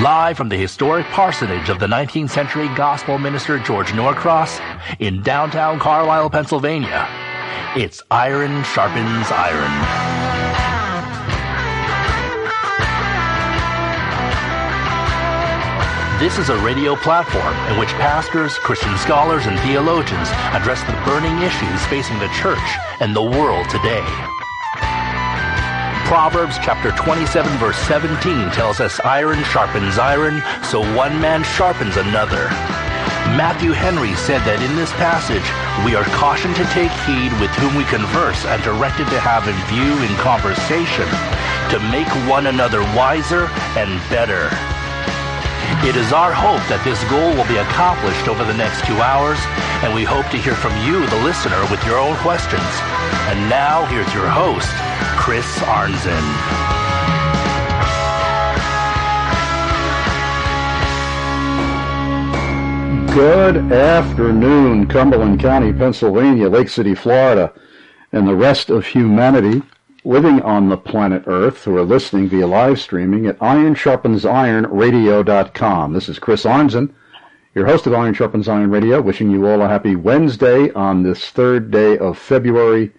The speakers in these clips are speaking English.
Live from the historic parsonage of the 19th century gospel minister George Norcross in downtown Carlisle, Pennsylvania, it's Iron Sharpens Iron. This is a radio platform in which pastors, Christian scholars, and theologians address the burning issues facing the church and the world today. Proverbs chapter 27 verse 17 tells us iron sharpens iron, so one man sharpens another. Matthew Henry said that in this passage, we are cautioned to take heed with whom we converse and directed to have in view in conversation to make one another wiser and better. It is our hope that this goal will be accomplished over the next 2 hours, and we hope to hear from you, the listener, with your own questions. And now, here's your host, Chris Arnzen. Good afternoon, Cumberland County, Pennsylvania, Lake City, Florida, and the rest of humanity living on the planet Earth who are listening via live streaming at ironsharpensironradio.com. This is Chris Arnzen, your host of Iron Sharpens Iron Radio, wishing you all a happy Wednesday on this third day of February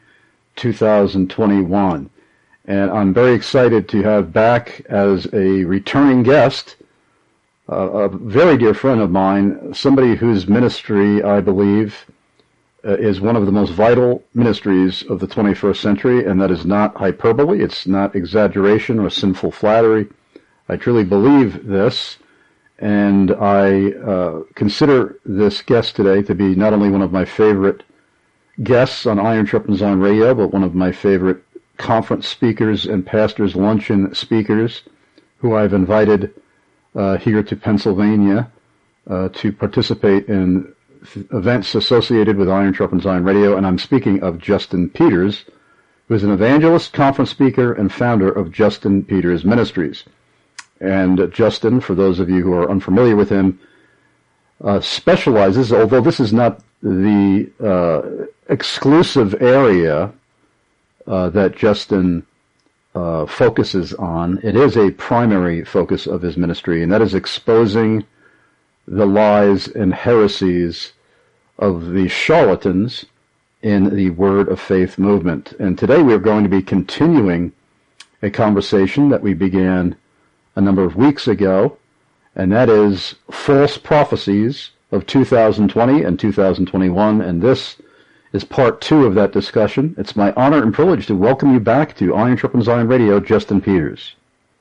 2021. And I'm very excited to have back as a returning guest a very dear friend of mine, somebody whose ministry, I believe, is one of the most vital ministries of the 21st century, and that is not hyperbole, it's not exaggeration or sinful flattery. I truly believe this, and I consider this guest today to be not only one of my favorite guests on Iron Sharpens Iron Radio, but one of my favorite conference speakers and pastors' luncheon speakers who I've invited here to Pennsylvania to participate in events associated with Iron Sharpens Iron Radio, and I'm speaking of Justin Peters, who is an evangelist, conference speaker, and founder of Justin Peters Ministries. And Justin, for those of you who are unfamiliar with him, specializes, although this is not the exclusive area that Justin focuses on, it is a primary focus of his ministry, and that is exposing the lies and heresies of the charlatans in the Word of Faith movement. And today we are going to be continuing a conversation that we began a number of weeks ago, and that is false prophecies of 2020 and 2021, and this is part 2 of that discussion. It's my honor and privilege to welcome you back to Iron Sharpens Iron Radio, Justin Peters.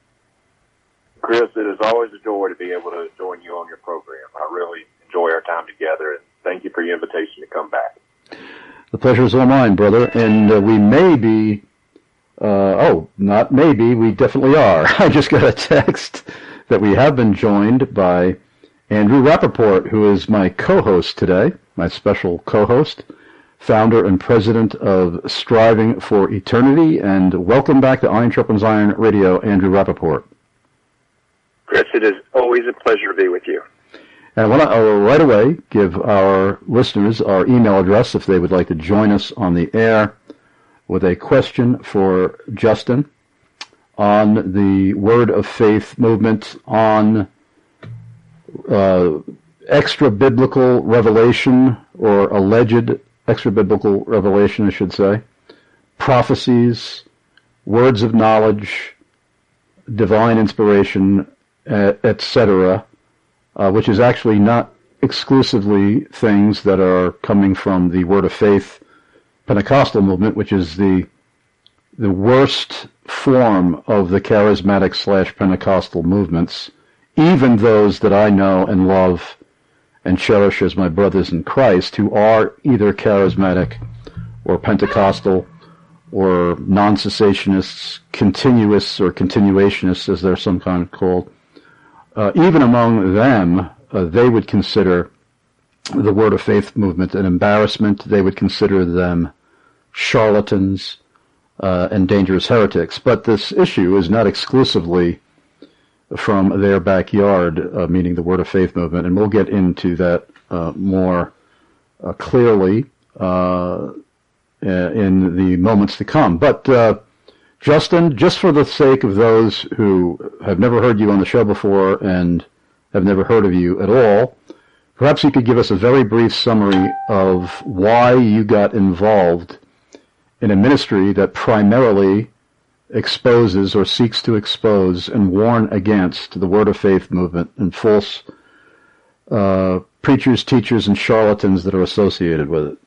Chris, it is always a joy to be able to join you on your program. I really enjoy our time together, and thank you for your invitation to come back. The pleasure is all mine, brother. And we may be, not maybe, we definitely are. I just got a text that we have been joined by Andrew Rappaport, who is my co-host today, my special co-host, founder and president of Striving for Eternity. And welcome back to Iron Sharpens Iron Radio, Andrew Rappaport. Chris, it is always a pleasure to be with you. And I want to right away give our listeners our email address if they would like to join us on the air with a question for Justin on the Word of Faith movement, on extra-biblical revelation, or alleged extra-biblical revelation, I should say, prophecies, words of knowledge, divine inspiration, etc., which is actually not exclusively things that are coming from the Word of Faith Pentecostal movement, which is the worst form of the charismatic / Pentecostal movements, even those that I know and love and cherish as my brothers in Christ, who are either charismatic or Pentecostal or non-cessationists, continuists or continuationists, as they're sometimes called. Even among them, they would consider the Word of Faith movement an embarrassment. They would consider them charlatans and dangerous heretics. But this issue is not exclusively from their backyard, meaning the Word of Faith movement, and we'll get into that more clearly in the moments to come. But Justin, just for the sake of those who have never heard you on the show before and have never heard of you at all, perhaps you could give us a very brief summary of why you got involved in a ministry that primarily exposes or seeks to expose and warn against the Word of Faith movement and false preachers, teachers, and charlatans that are associated with it.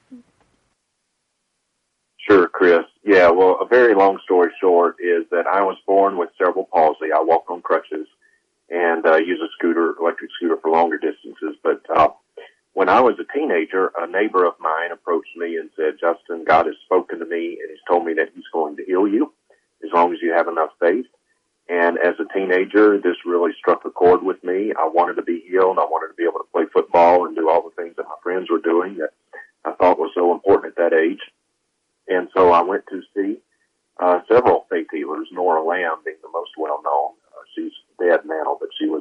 Sure, Chris. Yeah, well, a very long story short is that I was born with cerebral palsy. I walk on crutches and use a electric scooter for longer distances. But when I was a teenager, a neighbor of mine approached me and said, Justin, God has spoken to me and he's told me that he's going to heal you as long as you have enough faith. And as a teenager, this really struck a chord with me. I wanted to be healed. I wanted to be able to play football and do all the things that my friends were doing that I thought was so important at that age. And so I went to see several faith healers, Nora Lamb being the most well-known. She's dead now, but she was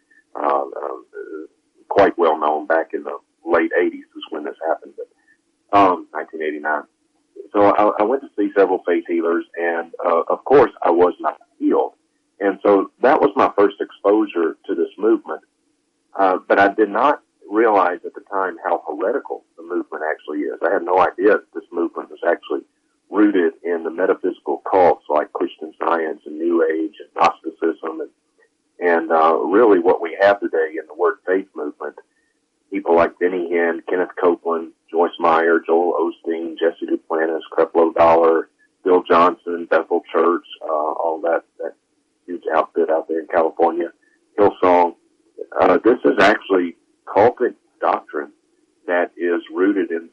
quite well-known back in the late 80s is when this happened, but 1989. So I went to see several faith healers, and of course I was not healed. And so that was my first exposure to this movement. But I did not realize at the time how heretical the movement actually is. I had no idea that this movement was actually rooted in the metaphysical cults like Christian Science and New Age and Gnosticism and really what we have today in the Word Faith movement. People like Benny Hinn, Kenneth Copeland, Joyce Meyer, Joel Osteen, Jesse Duplantis, Creflo Dollar, Bill Johnson, Bethel Church, all that huge outfit out there in California, Hillsong. This is actually cultic doctrine that is rooted in,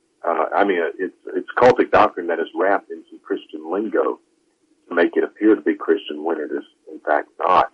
it's cultic doctrine that is wrapped in some Christian lingo to make it appear to be Christian when it is in fact not.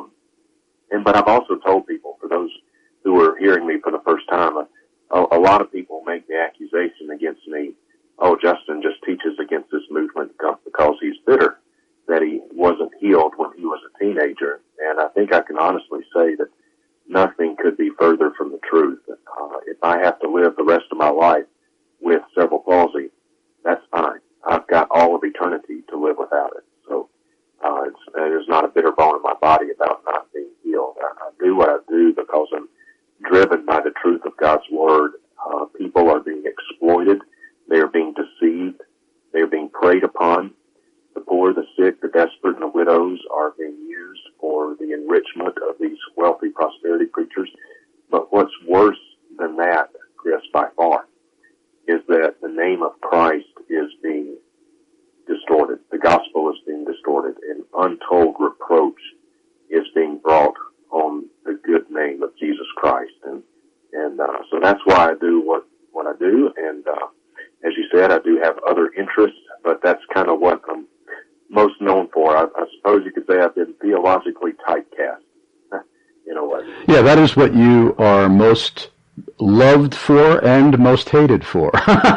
But I've also told people, for those who are hearing me for the first time, a lot of people make the accusation against me, oh, Justin just teaches against this movement because he's bitter that he wasn't healed when he was a teenager. And I think I can honestly say that nothing could be further from the truth. If I have to live the rest of my life with cerebral palsy, that's fine. I've got all of eternity to live without it. So there's not a bitter bone in my body about not being healed. I do what I do because I'm driven by the truth of God's Word. People are being exploited. They are being deceived. They are being preyed upon. The poor, the sick, the desperate, and the widows are being used for the enrichment of these wealthy prosperity preachers. But what's worse than that, Chris, by far, is that the name of Christ is being distorted. The gospel is being distorted, and untold reproach is being brought on the good name of Jesus Christ. And so that's why I do what I do. And as you said, I do have other interests, but that's kind of what I'm most known for. I suppose you could say I've been theologically typecast in a way. Yeah, that is what you are most loved for and most hated for.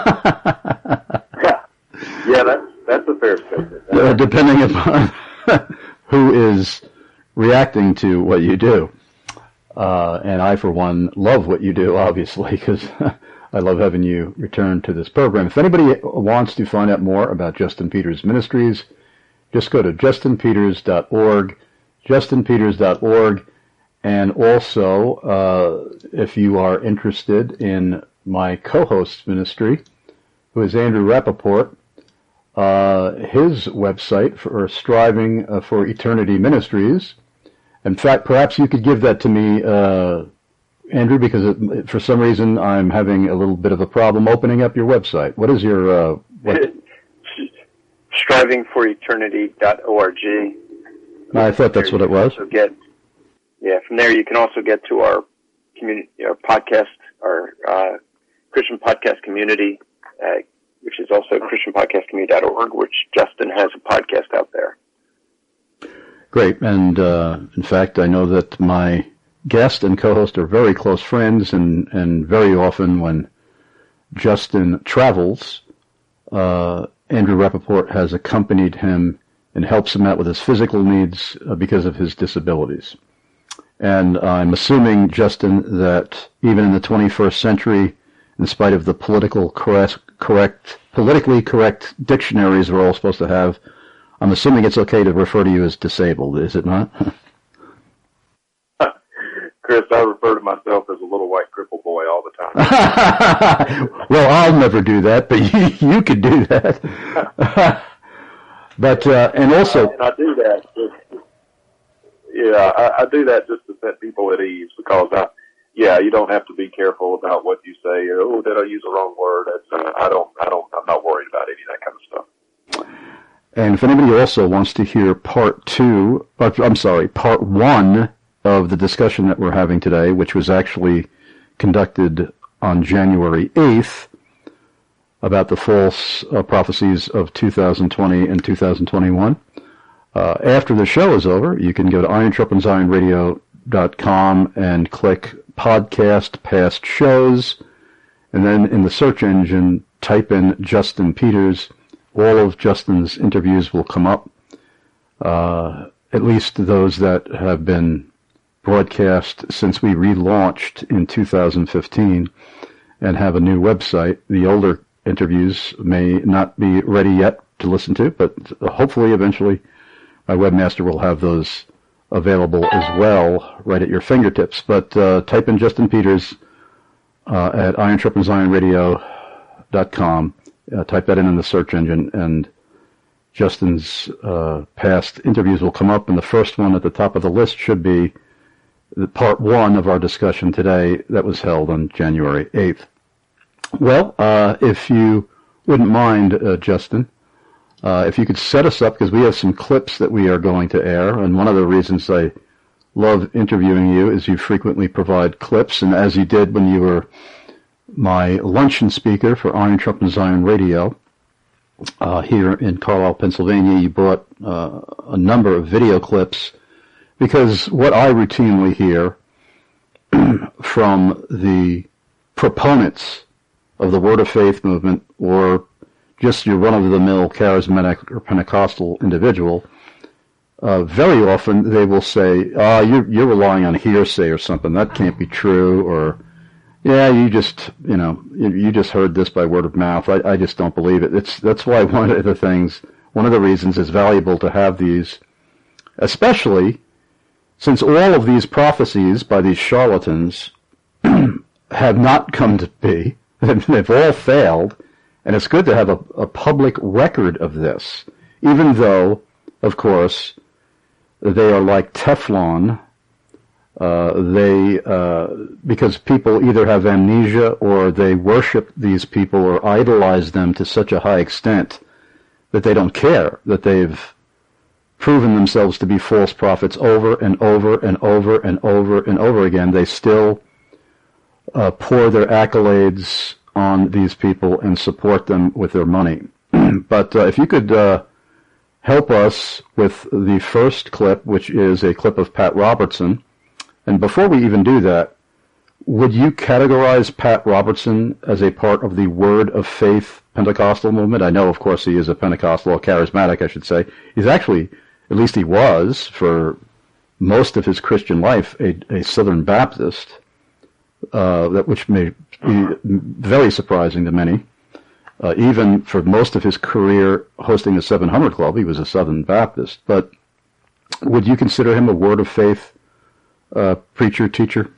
Yeah, that's a fair statement. Depending upon who is reacting to what you do. And I, for one, love what you do, obviously, because I love having you return to this program. If anybody wants to find out more about Justin Peters Ministries, just go to justinpeters.org, justinpeters.org, and also, if you are interested in my co-host's ministry, who is Andrew Rappaport, his website for Striving for Eternity Ministries. In fact, perhaps you could give that to me, Andrew, because for some reason I'm having a little bit of a problem opening up your website. What is your... strivingforeternity.org. I thought that's what it was. From there you can also get to our community, our podcast, our Christian podcast community, which is also christianpodcastcommunity.org, which Justin has a podcast out there. Great. And in fact, I know that my guest and co-host are very close friends, and very often when Justin travels, Andrew Rappaport has accompanied him and helps him out with his physical needs because of his disabilities. And I'm assuming, Justin, that even in the 21st century, in spite of the politically correct dictionaries we're all supposed to have, I'm assuming it's okay to refer to you as disabled, is it not? Chris, I refer to myself as a little white cripple boy all the time. Well, I'll never do that, but you could do that. But and also, and I do that. I do that just to set people at ease because you don't have to be careful about what you say. Or, did I use the wrong word? I'm not worried about any of that kind of stuff. And if anybody also wants to hear part one of the discussion that we're having today, which was actually conducted on January 8th about the false prophecies of 2020 and 2021. After the show is over, you can go to IronSharpensIronRadio.com and click Podcast Past Shows, and then in the search engine, type in Justin Peters. All of Justin's interviews will come up, at least those that have been broadcast since we relaunched in 2015 and have a new website. The older interviews may not be ready yet to listen to, but hopefully eventually my webmaster will have those available as well right at your fingertips. But type in Justin Peters at IronSharpensIronRadio.com. Type that in the search engine, and Justin's past interviews will come up, and the first one at the top of the list should be the part one of our discussion today that was held on January 8th. Well, if you wouldn't mind, Justin, if you could set us up, because we have some clips that we are going to air, and one of the reasons I love interviewing you is you frequently provide clips, and as you did when you were my luncheon speaker for Iron Sharpens Iron Radio here in Carlisle, Pennsylvania, you brought a number of video clips, because what I routinely hear from the proponents of the Word of Faith movement, or just your run-of-the-mill charismatic or Pentecostal individual, very often they will say, you're relying on hearsay or something. That can't be true. Or, yeah, you just heard this by word of mouth. I just don't believe it. That's why one of the reasons it's valuable to have these, especially since all of these prophecies by these charlatans have not come to be. They've all failed, and it's good to have a public record of this, even though, of course, they are like Teflon. Because people either have amnesia or they worship these people or idolize them to such a high extent that they don't care that they've proven themselves to be false prophets over and over and over and over and over again. They still pour their accolades on these people and support them with their money. But if you could help us with the first clip, which is a clip of Pat Robertson. And before we even do that, would you categorize Pat Robertson as a part of the Word of Faith Pentecostal movement? I know, of course, he is a Pentecostal, or charismatic, I should say. He's actually, at least he was, for most of his Christian life, a Southern Baptist, which may be very surprising to many. Even for most of his career hosting the 700 Club, he was a Southern Baptist. But would you consider him a Word of Faith preacher, teacher?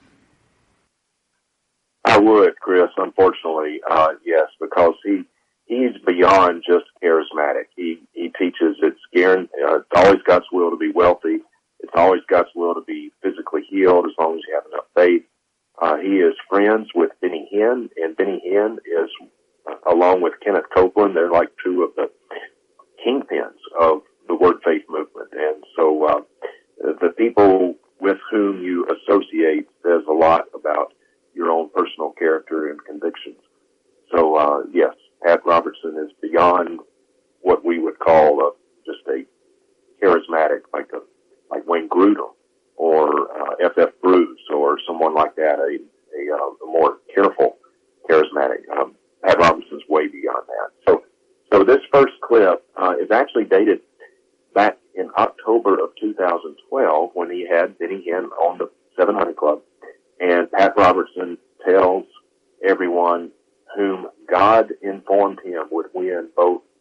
I would, Chris, unfortunately, yes, because he's beyond just charismatic. He teaches it's always God's will to be wealthy. It's always God's will to be physically healed as long as you have enough faith. He is friends with Benny Hinn, and Benny Hinn is, along with Kenneth Copeland, they're like two of the kingpins of the Word Faith movement. And so the people with whom you associate says a lot about your own personal character and convictions. So, yes, Pat Robertson is beyond what we would call just a charismatic, like Wayne Grudem or F.F. Bruce or someone like that, a more careful charismatic. Pat Robertson's way beyond that. So this first clip is actually dated back in October of 2012 when he had Benny Hinn on the 700 Club. And Pat Robertson tells everyone whom God informed him would win both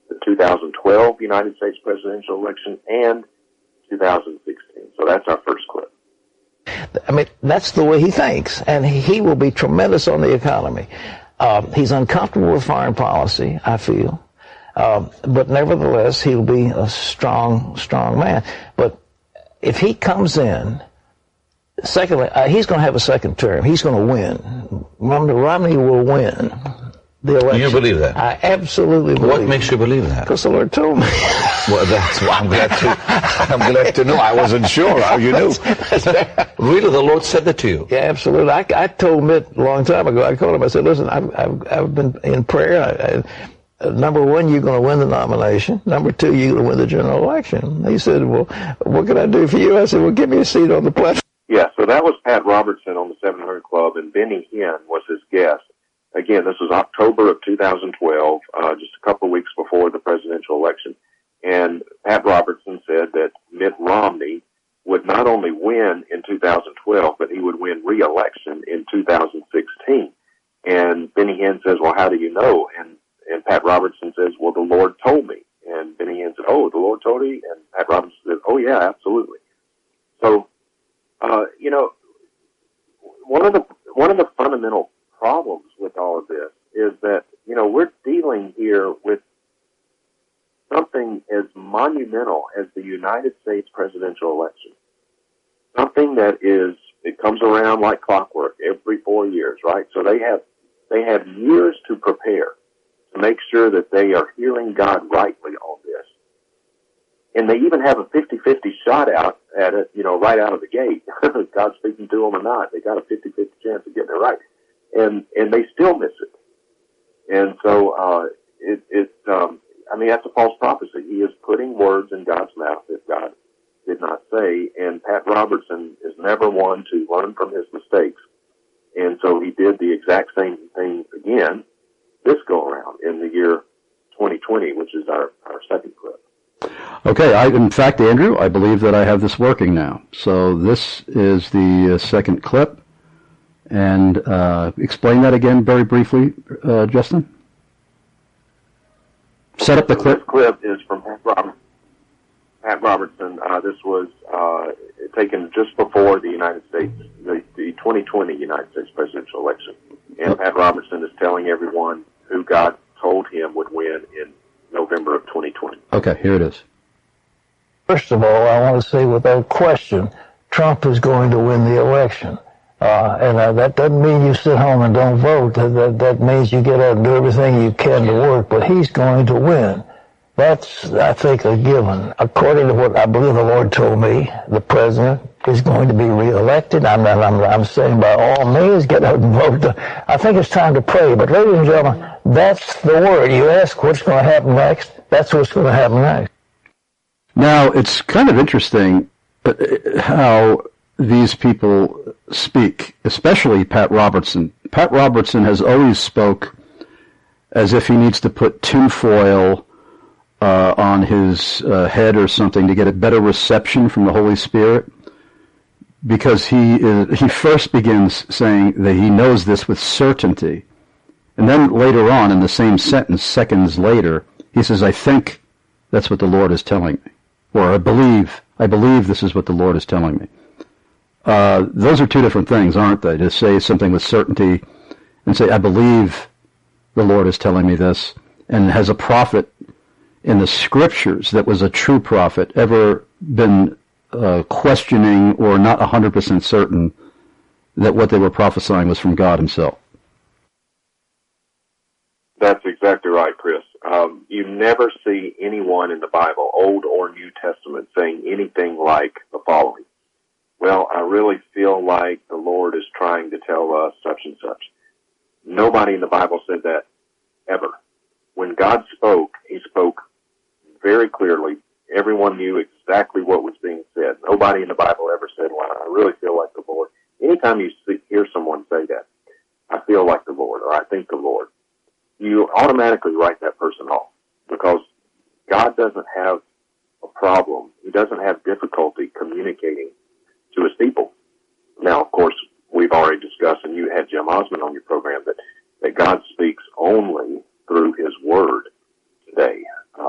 the 2012 United States presidential election, and 2016. So that's our first clip. I mean, that's the way he thinks, and he will be tremendous on the economy. He's uncomfortable with foreign policy, I feel, but nevertheless, he'll be a strong man. But if he comes in, secondly, he's going to have a second term. He's going to win. Romney will win the election. You believe that? I absolutely believe What makes you believe that? Because the Lord told me. Well, that's what I'm glad to know. I wasn't sure how you knew. Really, the Lord said that to you? Yeah, absolutely. I told Mitt a long time ago. I called him. I said, "Listen, I've been in prayer. Number one, you're going to win the nomination. Number two, you're going to win the general election." He said, "Well, what can I do for you?" I said, "Well, give me a seat on the platform." Yeah, so that was Pat Robertson on the 700 Club, and Benny Hinn was his guest. Again, this was October of 2012, just a couple of weeks before the presidential election. And Pat Robertson said that Mitt Romney would not only win in 2012, but he would win re-election in 2016. And Benny Hinn says, "Well, how do you know?" And Pat Robertson says, "Well, the Lord told me." And Benny Hinn said, "Oh, the Lord told you?" And Pat Robertson said, "Oh, yeah, absolutely." So, you know, one of the fundamental problems with all of this is that, you know, we're dealing here with something as monumental as the United States presidential election. Something that it comes around like clockwork every 4 years, right? So they have years to prepare to make sure that they are hearing God rightly on this. And they even have a 50-50 shot out at it, you know, right out of the gate. God's speaking to them or not. They got a 50-50 chance of getting it right. And they still miss it. And so, I mean, that's a false prophecy. He is putting words in God's mouth that God did not say. And Pat Robertson is never one to learn from his mistakes. And so he did the exact same thing again this go around in the year 2020, which is our second clip. Okay, in fact, Andrew, I believe that I have this working now. So this is the second clip. And explain that again very briefly, Justin. Set up the clip. This clip is from Pat Robertson. This was taken just before the United States, the 2020 United States presidential election. And Pat Robertson is telling everyone who God told him would win in November of 2020. Okay, here it is. First of all, I want to say without question, Trump is going to win the election. And that doesn't mean you sit home and don't vote. That means you get out and do everything you can to work, but he's going to win. That's, I think, a given. According to what I believe the Lord told me, the president is going to be reelected. I'm saying by all means, get out and vote. I think it's time to pray. But ladies and gentlemen, that's the word. You ask what's going to happen next, that's what's going to happen next. Now, it's kind of interesting how these people speak, especially Pat Robertson. Pat Robertson has always spoke as if he needs to put tinfoil on his head or something to get a better reception from the Holy Spirit, because he first begins saying that he knows this with certainty, and then later on in the same sentence, seconds later, he says, "I think that's what the Lord is telling me," or I believe this is what the Lord is telling me. Those are two different things, aren't they? To say something with certainty and say, "I believe the Lord is telling me this," and has a prophet in the scriptures that was a true prophet ever been questioning or not 100% certain that what they were prophesying was from God himself? That's exactly right, Chris. You never see anyone in the Bible, Old or New Testament, saying anything like the following: "Well, I really feel like the Lord is trying to tell us such and such." Nobody in the Bible said that, ever. When God spoke, he spoke very clearly. Everyone knew exactly what was being said. Nobody in the Bible ever said, "Well, I really feel like the Lord." Anytime you hear someone say that, "I feel like the Lord," or "I think the Lord," you automatically write that person off, because God doesn't have a problem. He doesn't have difficulty communicating to his people. Now, of course, we've already discussed, and you had Jim Osmond on your program, that God speaks only through his word today.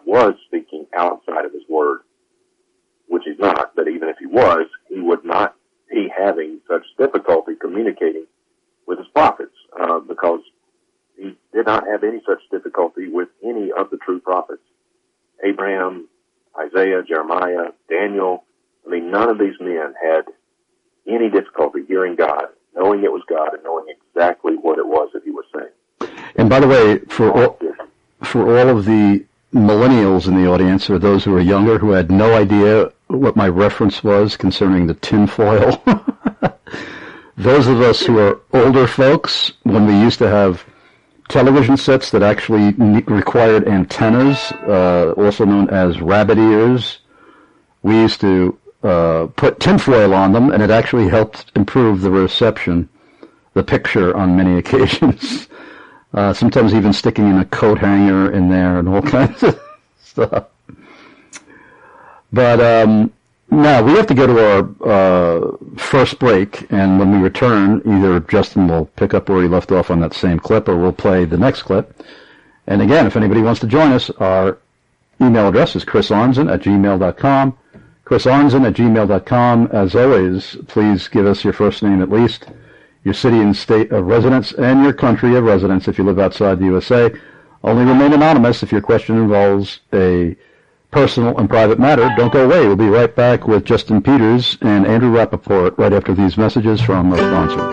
was speaking outside of his word, which he's not, but even if he was, he would not be having such difficulty communicating with his prophets, because he did not have any such difficulty with any of the true prophets. Abraham, Isaiah, Jeremiah, Daniel, I mean, none of these men had any difficulty hearing God, knowing it was God, and knowing exactly what it was that he was saying. And by the way, for all of the millennials in the audience, or those who are younger who had no idea what my reference was concerning the tinfoil, those of us who are older folks, when we used to have television sets that actually required antennas, also known as rabbit ears, we used to put tinfoil on them, and it actually helped improve the reception, the picture on many occasions. Sometimes even sticking in a coat hanger in there and all kinds of stuff. But now we have to go to our first break, and when we return, either Justin will pick up where he left off on that same clip, or we'll play the next clip. And again, if anybody wants to join us, our email address is chrisarnzen@gmail.com. chrisarnzen@gmail.com. As always, please give us your first name at least, your city and state of residence, and your country of residence if you live outside the USA. Only remain anonymous if your question involves a personal and private matter. Don't go away. We'll be right back with Justin Peters and Andrew Rappaport right after these messages from our sponsor.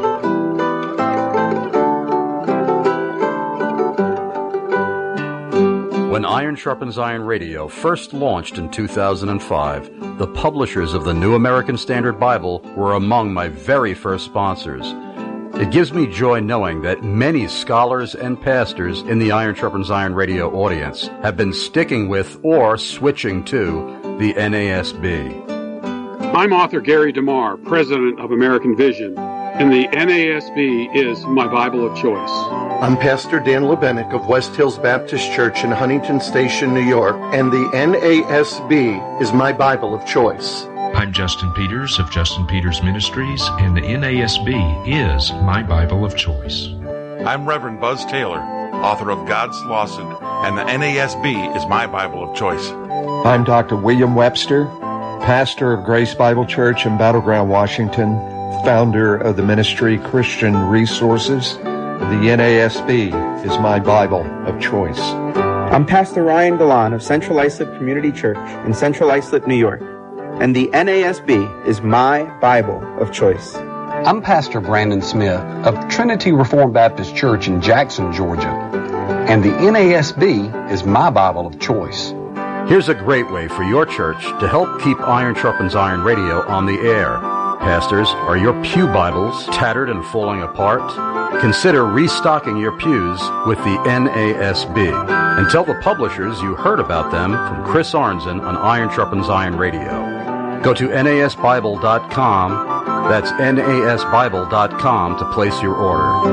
When Iron Sharpens Iron Radio first launched in 2005, the publishers of the New American Standard Bible were among my very first sponsors. It gives me joy knowing that many scholars and pastors in the Iron Sharpens Iron Radio audience have been sticking with or switching to the NASB. I'm author Gary DeMar, president of American Vision, and the NASB is my Bible of choice. I'm Pastor Dan Lebenik of West Hills Baptist Church in Huntington Station, New York, and the NASB is my Bible of choice. I'm Justin Peters of Justin Peters Ministries, and the NASB is my Bible of choice. I'm Reverend Buzz Taylor, author of God's Lawson, and the NASB is my Bible of choice. I'm Dr. William Webster, pastor of Grace Bible Church in Battleground, Washington, founder of the ministry Christian Resources. The NASB is my Bible of choice. I'm Pastor Ryan Galan of Central Islip Community Church in Central Islip, New York, and the NASB is my Bible of choice. I'm Pastor Brandon Smith of Trinity Reformed Baptist Church in Jackson, Georgia, and the NASB is my Bible of choice. Here's a great way for your church to help keep Iron Sharpens Iron Radio on the air. Pastors, are your pew Bibles tattered and falling apart? Consider restocking your pews with the NASB. And tell the publishers you heard about them from Chris Arnzen on Iron Sharpens Iron Radio. Go to nasbible.com, that's nasbible.com, to place your order.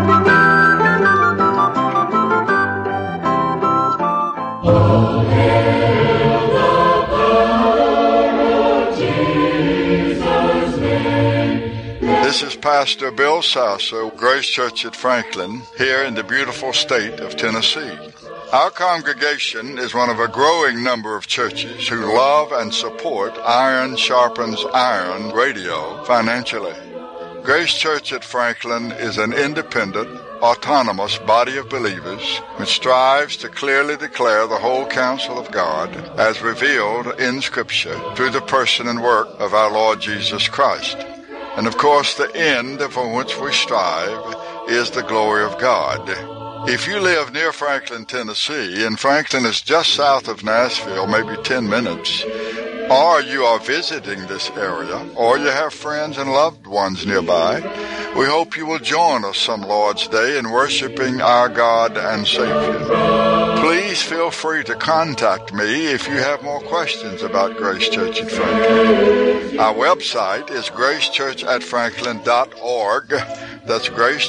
This is Pastor Bill Sasso, Grace Church at Franklin, here in the beautiful state of Tennessee. Our congregation is one of a growing number of churches who love and support Iron Sharpens Iron Radio financially. Grace Church at Franklin is an independent, autonomous body of believers which strives to clearly declare the whole counsel of God as revealed in Scripture through the person and work of our Lord Jesus Christ. And of course, the end for which we strive is the glory of God. If you live near Franklin, Tennessee, and Franklin is just south of Nashville, maybe 10 minutes, or you are visiting this area, or you have friends and loved ones nearby, we hope you will join us some Lord's Day in worshiping our God and Savior. Please feel free to contact me if you have more questions about Grace Church at Franklin. Our website is gracechurchatfranklin.org. That's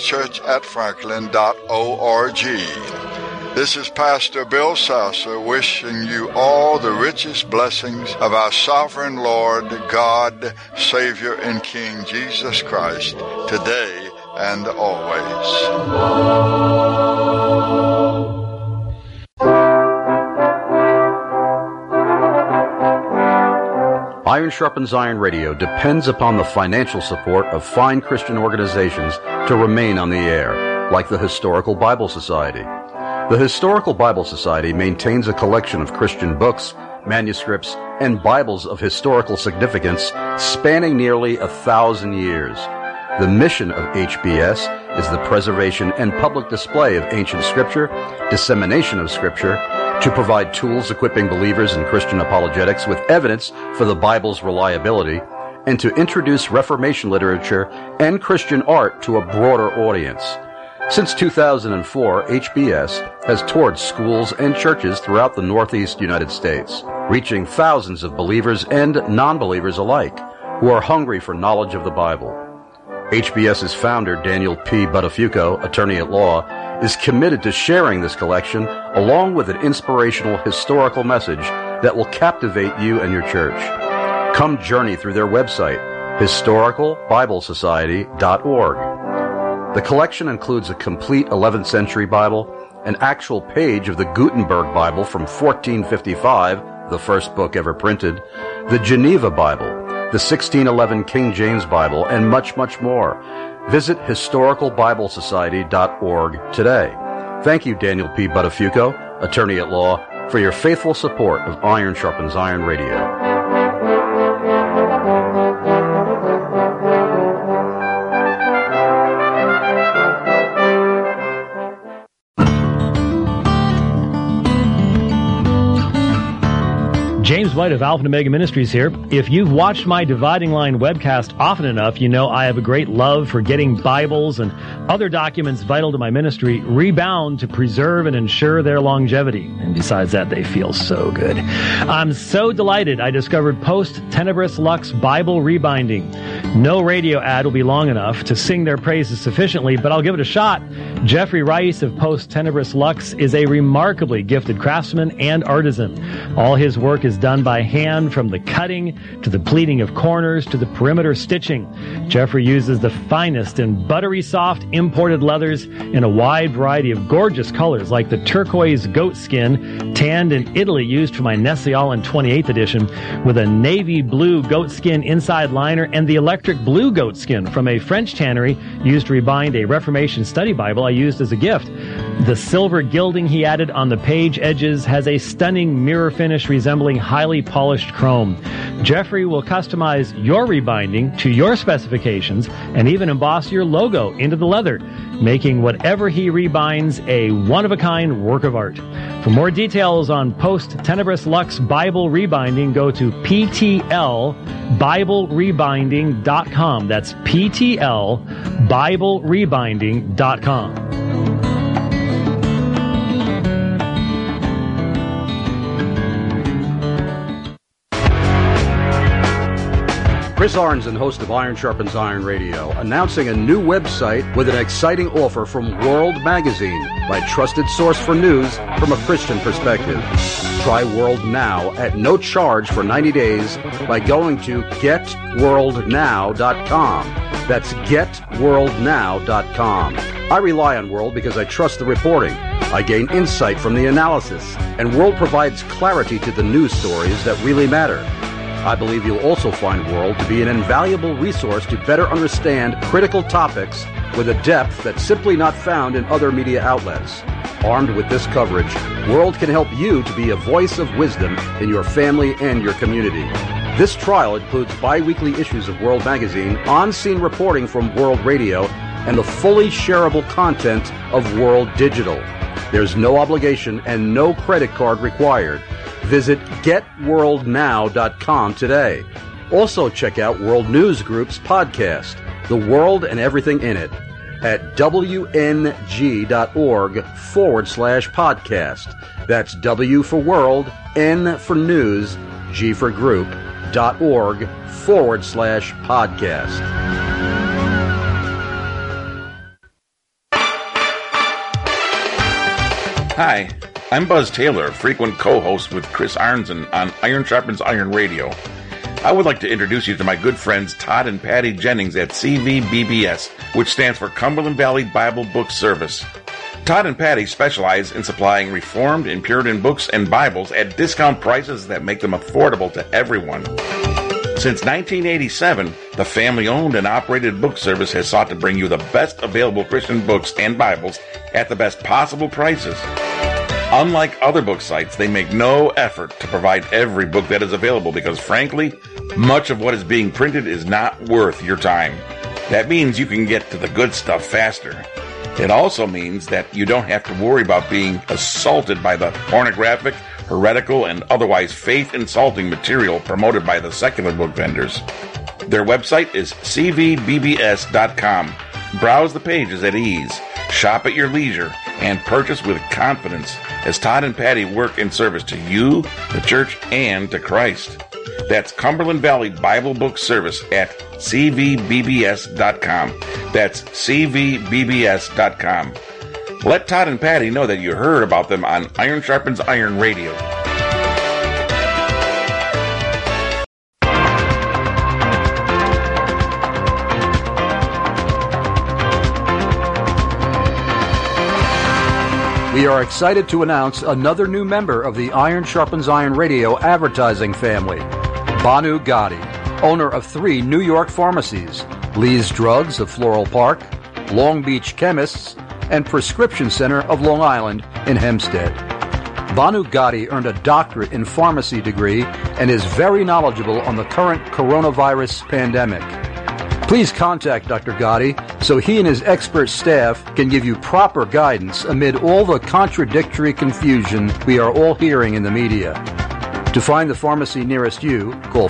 gracechurchatfranklin.org. This is Pastor Bill Sasso wishing you all the richest blessings of our sovereign Lord, God, Savior, and King Jesus Christ, today and always. Iron Sharpens Iron Radio depends upon the financial support of fine Christian organizations to remain on the air, like the Historical Bible Society. The Historical Bible Society maintains a collection of Christian books, manuscripts, and Bibles of historical significance spanning nearly 1,000 years. The mission of HBS is the preservation and public display of ancient Scripture, dissemination of Scripture, to provide tools equipping believers in Christian apologetics with evidence for the Bible's reliability, and to introduce Reformation literature and Christian art to a broader audience. Since 2004, HBS has toured schools and churches throughout the Northeast United States, reaching thousands of believers and non-believers alike who are hungry for knowledge of the Bible. HBS's founder, Daniel P. Buttafuoco, attorney at law, is committed to sharing this collection along with an inspirational historical message that will captivate you and your church. Come journey through their website, historicalbiblesociety.org. The collection includes a complete 11th century Bible, an actual page of the Gutenberg Bible from 1455, the first book ever printed, the Geneva Bible, the 1611 King James Bible, and much, much more. Visit historicalbiblesociety.org today. Thank you, Daniel P. Buttafuoco, attorney at law, for your faithful support of Iron Sharpens Iron Radio. James White of Alpha and Omega Ministries here. If you've watched my Dividing Line webcast often enough, you know I have a great love for getting Bibles and other documents vital to my ministry rebound to preserve and ensure their longevity. And besides that, they feel so good. I'm so delighted I discovered Post Tenebris Lux Bible Rebinding. No radio ad will be long enough to sing their praises sufficiently, but I'll give it a shot. Jeffrey Rice of Post Tenebris Lux is a remarkably gifted craftsman and artisan. All his work is done by hand, from the cutting to the pleating of corners to the perimeter stitching. Jeffrey uses the finest and buttery soft imported leathers in a wide variety of gorgeous colors, like the turquoise goat skin tanned in Italy used for my Nestle All in 28th edition, with a navy blue goat skin inside liner, and the electric blue goat skin from a French tannery used to rebind a Reformation study Bible I used as a gift. The silver gilding he added on the page edges has a stunning mirror finish resembling highly polished chrome. Jeffrey will customize your rebinding to your specifications and even emboss your logo into the leather, making whatever he rebinds a one-of-a-kind work of art. For more details on Post Tenebris Lux Bible Rebinding, go to PTLBibleRebinding.com. That's PTLBibleRebinding.com. Chris Arnzen, host of Iron Sharpens Iron Radio, announcing a new website with an exciting offer from World Magazine, my trusted source for news from a Christian perspective. Try World Now at no charge for 90 days by going to getworldnow.com. That's getworldnow.com. I rely on World because I trust the reporting. I gain insight from the analysis, and World provides clarity to the news stories that really matter. I believe you'll also find World to be an invaluable resource to better understand critical topics with a depth that's simply not found in other media outlets. Armed with this coverage, World can help you to be a voice of wisdom in your family and your community. This trial includes bi-weekly issues of World Magazine, on-scene reporting from World Radio, and the fully shareable content of World Digital. There's no obligation and no credit card required. Visit getworldnow.com today. Also check out World News Group's podcast, The World and Everything in It, at wng.org/podcast. That's W for World, N for News, G for Group.org/podcast. Hi, I'm Buzz Taylor, frequent co-host with Chris Arnzen on Iron Sharpens Iron Radio. I would like to introduce you to my good friends Todd and Patty Jennings at CVBBS, which stands for Cumberland Valley Bible Book Service. Todd and Patty specialize in supplying Reformed and Puritan books and Bibles at discount prices that make them affordable to everyone. Since 1987, the family-owned and operated book service has sought to bring you the best available Christian books and Bibles at the best possible prices. Unlike other book sites, they make no effort to provide every book that is available because, frankly, much of what is being printed is not worth your time. That means you can get to the good stuff faster. It also means that you don't have to worry about being assaulted by the pornographic, heretical, and otherwise faith-insulting material promoted by the secular book vendors. Their website is cvbbs.com. Browse the pages at ease, shop at your leisure, and purchase with confidence as Todd and Patty work in service to you, the church, and to Christ. That's Cumberland Valley Bible Book Service at cvbbs.com. That's cvbbs.com. Let Todd and Patty know that you heard about them on Iron Sharpens Iron Radio. We are excited to announce another new member of the Iron Sharpens Iron Radio advertising family, Banu Gotti, owner of 3 New York pharmacies, Lee's Drugs of Floral Park, Long Beach Chemists, and Prescription Center of Long Island in Hempstead. Banu Gotti earned a doctorate in pharmacy degree and is very knowledgeable on the current coronavirus pandemic. Please contact Dr. Gotti so he and his expert staff can give you proper guidance amid all the contradictory confusion we are all hearing in the media. To find the pharmacy nearest you, call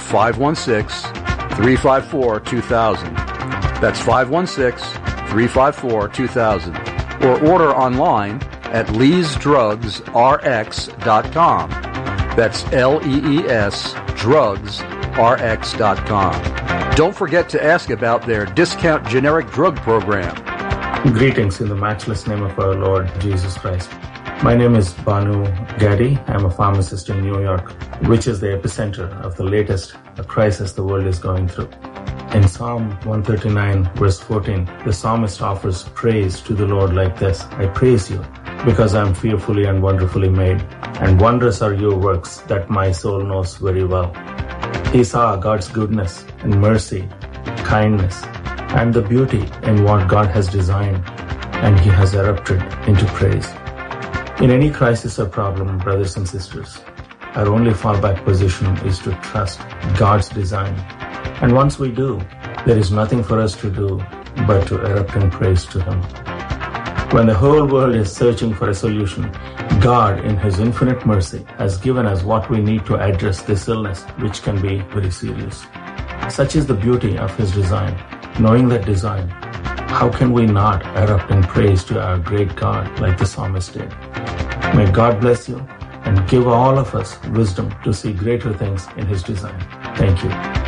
516-354-2000. That's 516-354-2000. Or order online at leesdrugsrx.com. That's LEES drugsrx.com. Don't forget to ask about their discount generic drug program. Greetings in the matchless name of our Lord Jesus Christ. My name is Banu Gotti. I'm a pharmacist in New York, which is the epicenter of the latest crisis the world is going through. In Psalm 139, verse 14, the psalmist offers praise to the Lord like this: I praise you because I am fearfully and wonderfully made, and wondrous are your works that my soul knows very well. He saw God's goodness and mercy, kindness, and the beauty in what God has designed, and he has erupted into praise. In any crisis or problem, brothers and sisters, our only fallback position is to trust God's design. And once we do, there is nothing for us to do but to erupt in praise to him. When the whole world is searching for a solution, God, in his infinite mercy, has given us what we need to address this illness, which can be very serious. Such is the beauty of his design. Knowing that design, how can we not erupt in praise to our great God like the psalmist did? May God bless you and give all of us wisdom to see greater things in his design. Thank you.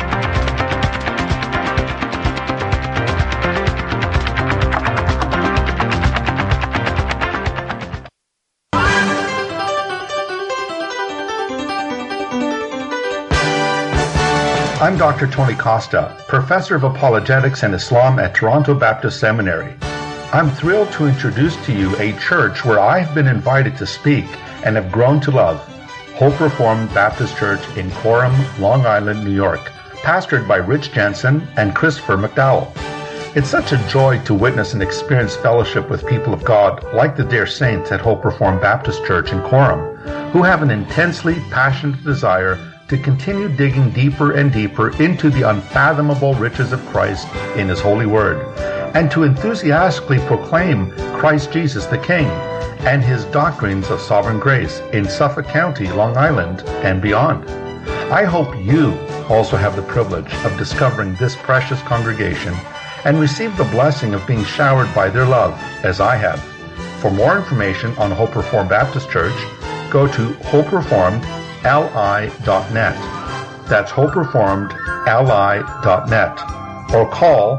I'm Dr. Tony Costa, Professor of Apologetics and Islam at Toronto Baptist Seminary. I'm thrilled to introduce to you a church where I've been invited to speak and have grown to love, Hope Reformed Baptist Church in Coram, Long Island, New York, pastored by Rich Jensen and Christopher McDowell. It's such a joy to witness and experience fellowship with people of God like the dear saints at Hope Reformed Baptist Church in Coram, who have an intensely passionate desire to continue digging deeper and deeper into the unfathomable riches of Christ in his holy word, and to enthusiastically proclaim Christ Jesus the King and his doctrines of sovereign grace in Suffolk County, Long Island, and beyond. I hope you also have the privilege of discovering this precious congregation and receive the blessing of being showered by their love, as I have. For more information on Hope Reformed Baptist Church, go to hopereformedli.net. That's hopereformedli.net. Or call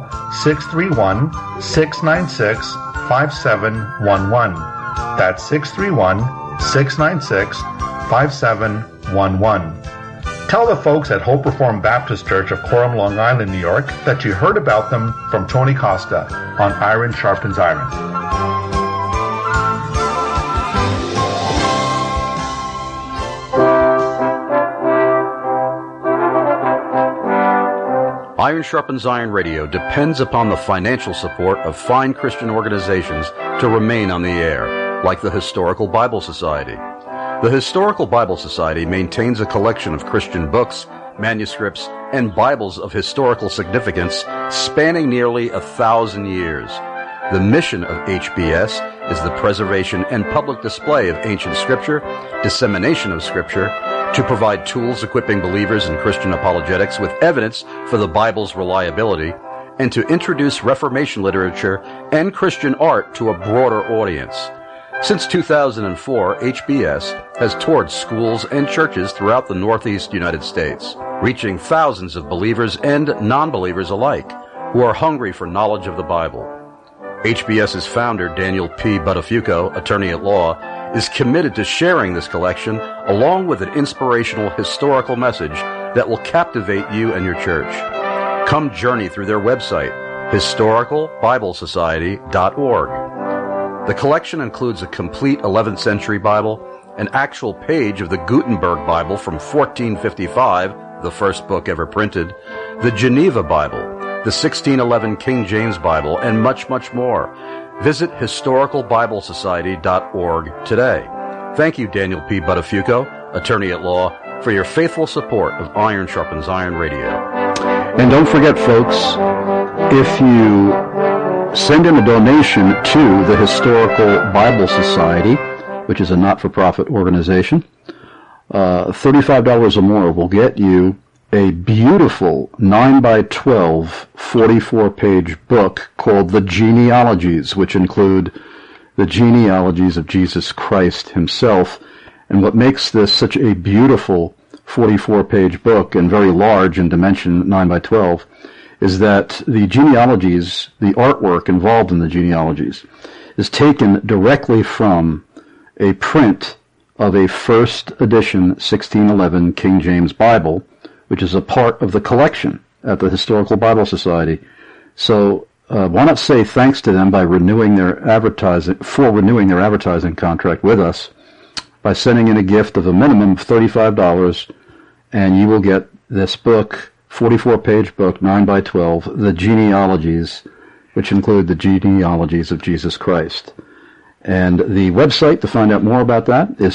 631-696-5711. That's 631-696-5711. Tell the folks at Hope Reformed Baptist Church of Coram, Long Island, New York, that you heard about them from Tony Costa on Iron Sharpens Iron. Iron Sharpens Iron Radio depends upon the financial support of fine Christian organizations to remain on the air, like the Historical Bible Society. The Historical Bible Society maintains a collection of Christian books, manuscripts, and Bibles of historical significance spanning nearly 1,000 years. The mission of HBS is the preservation and public display of ancient Scripture, dissemination of Scripture, to provide tools equipping believers in Christian apologetics with evidence for the Bible's reliability, and to introduce Reformation literature and Christian art to a broader audience. Since 2004, HBS has toured schools and churches throughout the Northeast United States, reaching thousands of believers and non-believers alike who are hungry for knowledge of the Bible. HBS's founder, Daniel P. Buttafuoco, attorney at law, is committed to sharing this collection along with an inspirational historical message that will captivate you and your church. Come journey through their website, historicalbiblesociety.org. The collection includes a complete 11th century Bible, an actual page of the Gutenberg Bible from 1455, the first book ever printed, the Geneva Bible, the 1611 King James Bible, and much, much more. Visit historicalbiblesociety.org today. Thank you, Daniel P. Buttafuoco, attorney at law, for your faithful support of Iron Sharpens Iron Radio. And don't forget, folks, if you send in a donation to the Historical Bible Society, which is a not-for-profit organization, $35 or more will get you a beautiful 9x12 44-page book called The Genealogies, which include the genealogies of Jesus Christ himself. And what makes this such a beautiful 44-page book and very large in dimension, 9x12, is that the genealogies, the artwork involved in the genealogies, is taken directly from a print of a first edition 1611 King James Bible, which is a part of the collection at the Historical Bible Society. So why not say thanks to them by renewing their advertising contract with us by sending in a gift of a minimum of $35, and you will get this book, 44-page book, 9x12, The Genealogies, which include the genealogies of Jesus Christ. And the website to find out more about that is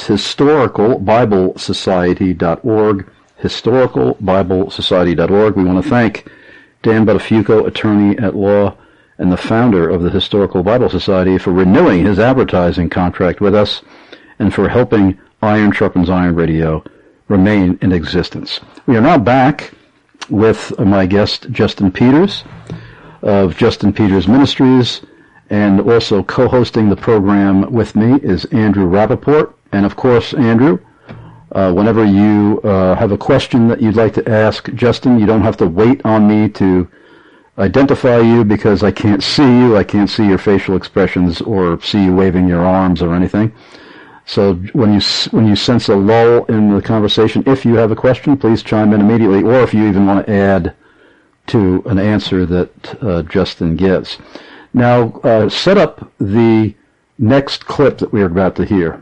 historicalbiblesociety.org, historicalbiblesociety.org. We want to thank Dan Buttafuoco, attorney at law and the founder of the Historical Bible Society, for renewing his advertising contract with us and for helping Iron Sharpens Iron Radio remain in existence. We are now back with my guest, Justin Peters, of Justin Peters Ministries, and also co-hosting the program with me is Andrew Rappaport. And of course, Andrew, whenever you have a question that you'd like to ask Justin, you don't have to wait on me to identify you, because I can't see you. I can't see your facial expressions or see you waving your arms or anything. So when you sense a lull in the conversation, if you have a question, please chime in immediately, or if you even want to add to an answer that Justin gives. Now, set up the next clip that we are about to hear.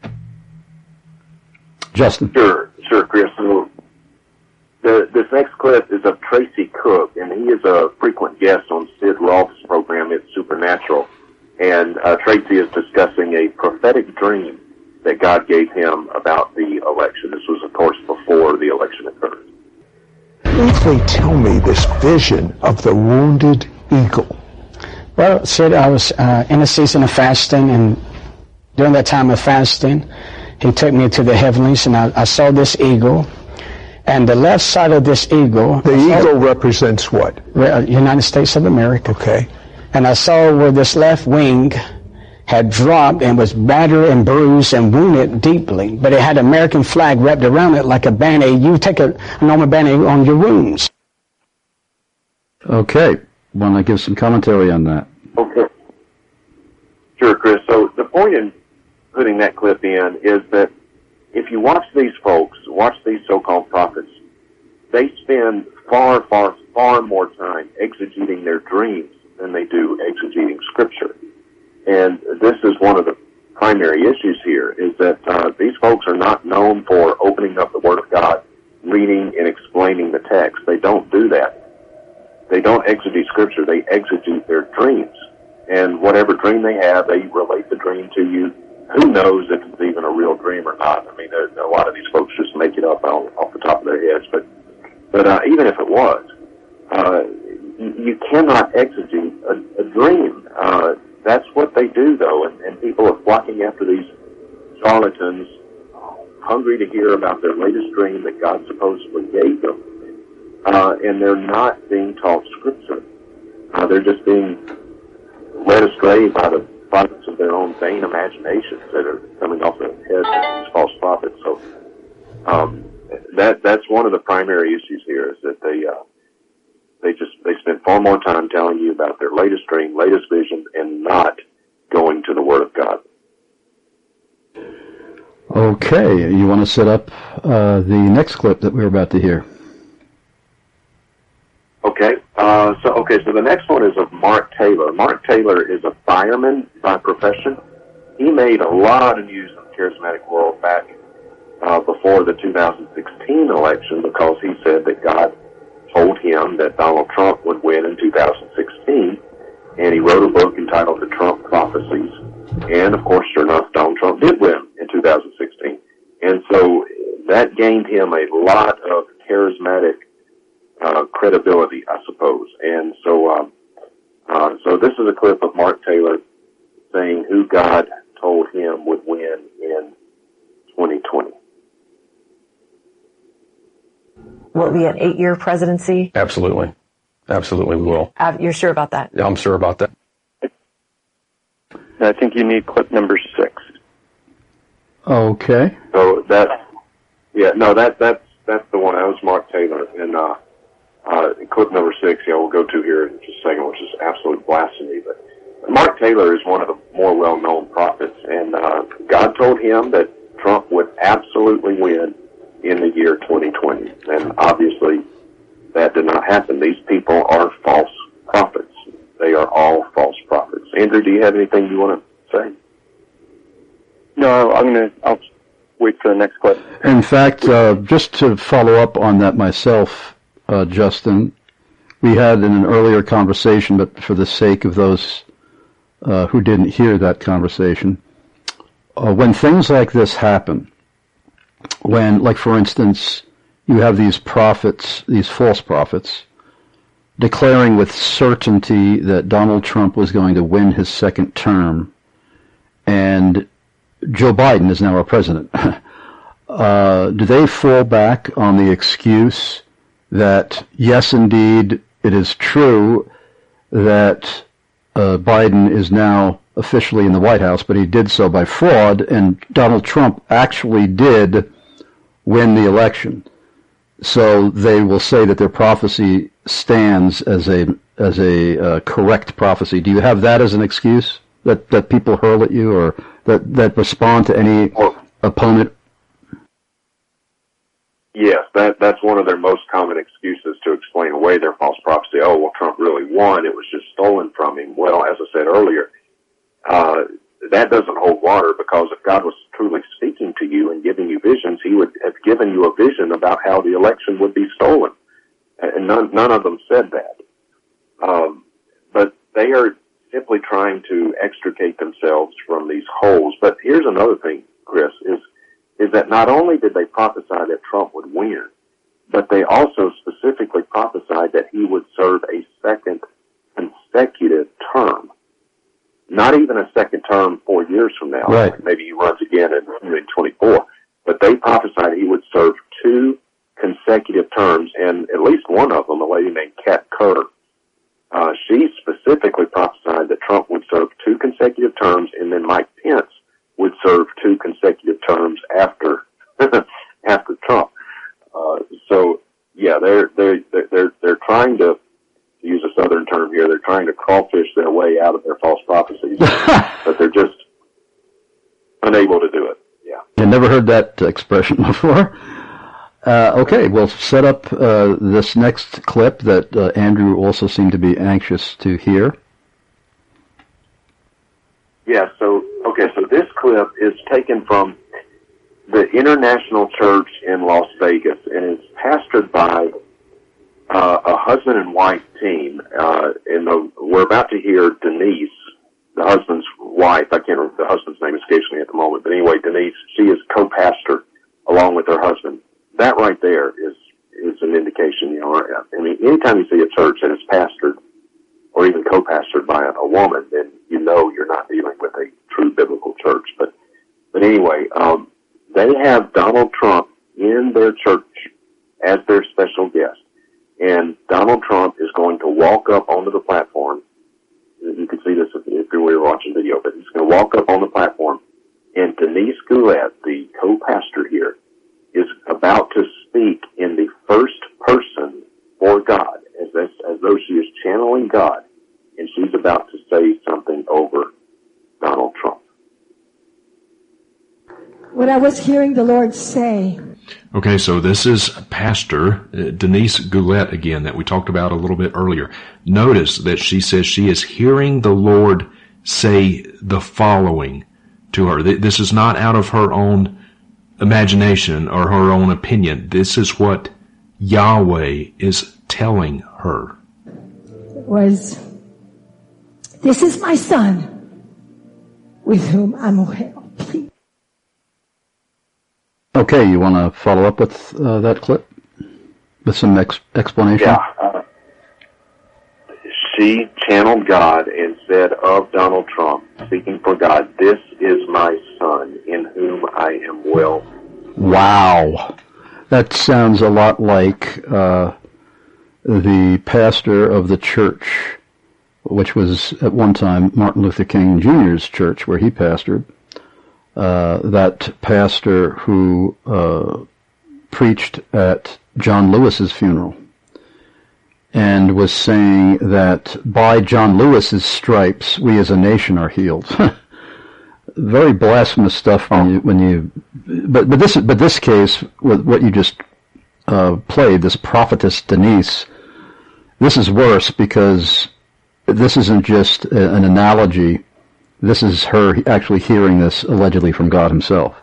Justin. Sure, Chris. So this next clip is of Tracy Cook, and he is a frequent guest on Sid Roth's program, It's Supernatural. And Tracy is discussing a prophetic dream that God gave him about the election. This was, of course, before the election occurred. Briefly tell me this vision of the wounded eagle. Well, Sid, I was in a season of fasting, and during that time of fasting, he took me to the heavenlies, and I saw this eagle. And the left side of this eagle... The eagle represents what? United States of America. Okay. And I saw where this left wing had dropped and was battered and bruised and wounded deeply. But it had an American flag wrapped around it like a Band-Aid. You take a normal Band-Aid on your wounds. Okay. Want to give some commentary on that? Okay. Sure, Chris. So the point in putting that clip in is that if you watch these folks, watch these so-called prophets, they spend far, far, far more time exegeting their dreams than they do exegeting Scripture. And this is one of the primary issues here, is that these folks are not known for opening up the Word of God, reading and explaining the text. They don't do that. they don't exegete Scripture, they exegete their dreams. And whatever dream they have, they relate the dream to you. Who knows if it's even a real dream or not? I mean, a lot of these folks just make it up off the top of their heads. But even if it was, you cannot exegete a dream. That's what they do, though, and people are flocking after these charlatans, hungry to hear about their latest dream that God supposedly gave them, and they're not being taught Scripture. They're just being led astray by the products of their own vain imaginations that are coming off the heads of these false prophets. So that's one of the primary issues here, is that they spend far more time telling you about their latest dream, latest vision, and not going to the Word of God. Okay, you want to set up the next clip that we're about to hear? Okay. So the next one is of Mark Taylor. Mark Taylor is a fireman by profession. He made a lot of news in the charismatic world back before the 2016 election, because he said that God told him that Donald Trump would win in 2016, and he wrote a book entitled The Trump Prophecies. And, of course, sure enough, Donald Trump did win in 2016. And so that gained him a lot of charismatic credibility, I suppose. And so this is a clip of Mark Taylor saying who God told him would win in 2020. Will it be an 8-year presidency? Absolutely. Absolutely, we will. You're sure about that? Yeah, I'm sure about that. I think you need clip number 6. Okay. So that's the one. That was Mark Taylor. And clip number 6, we'll go to here in just a second, which is absolute blasphemy. But Mark Taylor is one of the more well-known prophets, and God told him that Trump would absolutely win in the year 2020. And obviously, that did not happen. These people are false prophets. They are all false prophets. Andrew, do you have anything you want to say? No, I'll wait for the next clip. In fact, just to follow up on that myself, Justin, we had in an earlier conversation, but for the sake of those who didn't hear that conversation, when things like this happen, when, like for instance, you have these prophets, these false prophets, declaring with certainty that Donald Trump was going to win his second term, and Joe Biden is now our president. Do they fall back on the excuse that, yes, indeed, it is true that Biden is now officially in the White House, but he did so by fraud, and Donald Trump actually did win the election? So they will say that their prophecy stands as a correct prophecy. Do you have that as an excuse that people hurl at you, or that respond to any opponent? Yes, that's one of their most common excuses to explain away their false prophecy. Oh, well, Trump really won. It was just stolen from him. Well, as I said earlier, that doesn't hold water, because if God was truly speaking to you and giving you visions, he would have given you a vision about how the election would be stolen. And none of them said that. But they are simply trying to extricate themselves from these holes. But here's another thing, Chris, is that not only did they prophesy that Trump would win, but they also specifically prophesied that he would serve a second consecutive term. Not even a second term 4 years from now. Right. Like maybe he runs again in 2024. But they prophesied he would serve 2 consecutive terms, and at least one of them, a lady named Kat Kerr, she specifically prophesied that Trump would serve 2 consecutive terms, and then Mike Pence would serve 2 consecutive terms after after Trump. So yeah, they're trying to use a southern term here. They're trying to crawfish their way out of their false prophecies, but they're just unable to do it. Yeah, I never heard that expression before. Okay, we'll set up this next clip that Andrew also seemed to be anxious to hear. Yeah, so this clip is taken from the International Church in Las Vegas, and it's pastored by a husband and wife team, we're about to hear Denise, the husband's wife. I can't remember, the husband's name escapes me at the moment, but anyway, Denise, she is co-pastor along with her husband. That right there is an indication, you know. I mean, anytime you see a church that is pastored or even co-pastored by a woman, then you know you're not dealing with a true biblical church. But anyway, they have Donald Trump in their church as their special guest. And Donald Trump is going to walk up onto the platform. You can see this if you were watching video, but he's going to walk up on the platform, and Denise Goulet, the co-pastor here, is about to speak in the first person for God, as though she is channeling God, and she's about to say something over Donald Trump. What I was hearing the Lord say. Okay, so this is Pastor Denise Goulet again that we talked about a little bit earlier. Notice that she says she is hearing the Lord say the following to her. This is not out of her own imagination or her own opinion. This is what Yahweh is telling her. This is my son with whom I'm well pleased. Okay, you want to follow up with that clip? With some explanation? Yeah. She channeled God and said of Donald Trump, speaking for God, "This is my son in whom I am well." Wow. That sounds a lot like the pastor of the church, which was at one time Martin Luther King Jr.'s church, where he pastored. That pastor who preached at John Lewis's funeral and was saying that by John Lewis's stripes we as a nation are healed. Very blasphemous stuff but this case, with what you just played, this prophetess Denise, this is worse because this isn't just an analogy. This is her actually hearing this allegedly from God himself.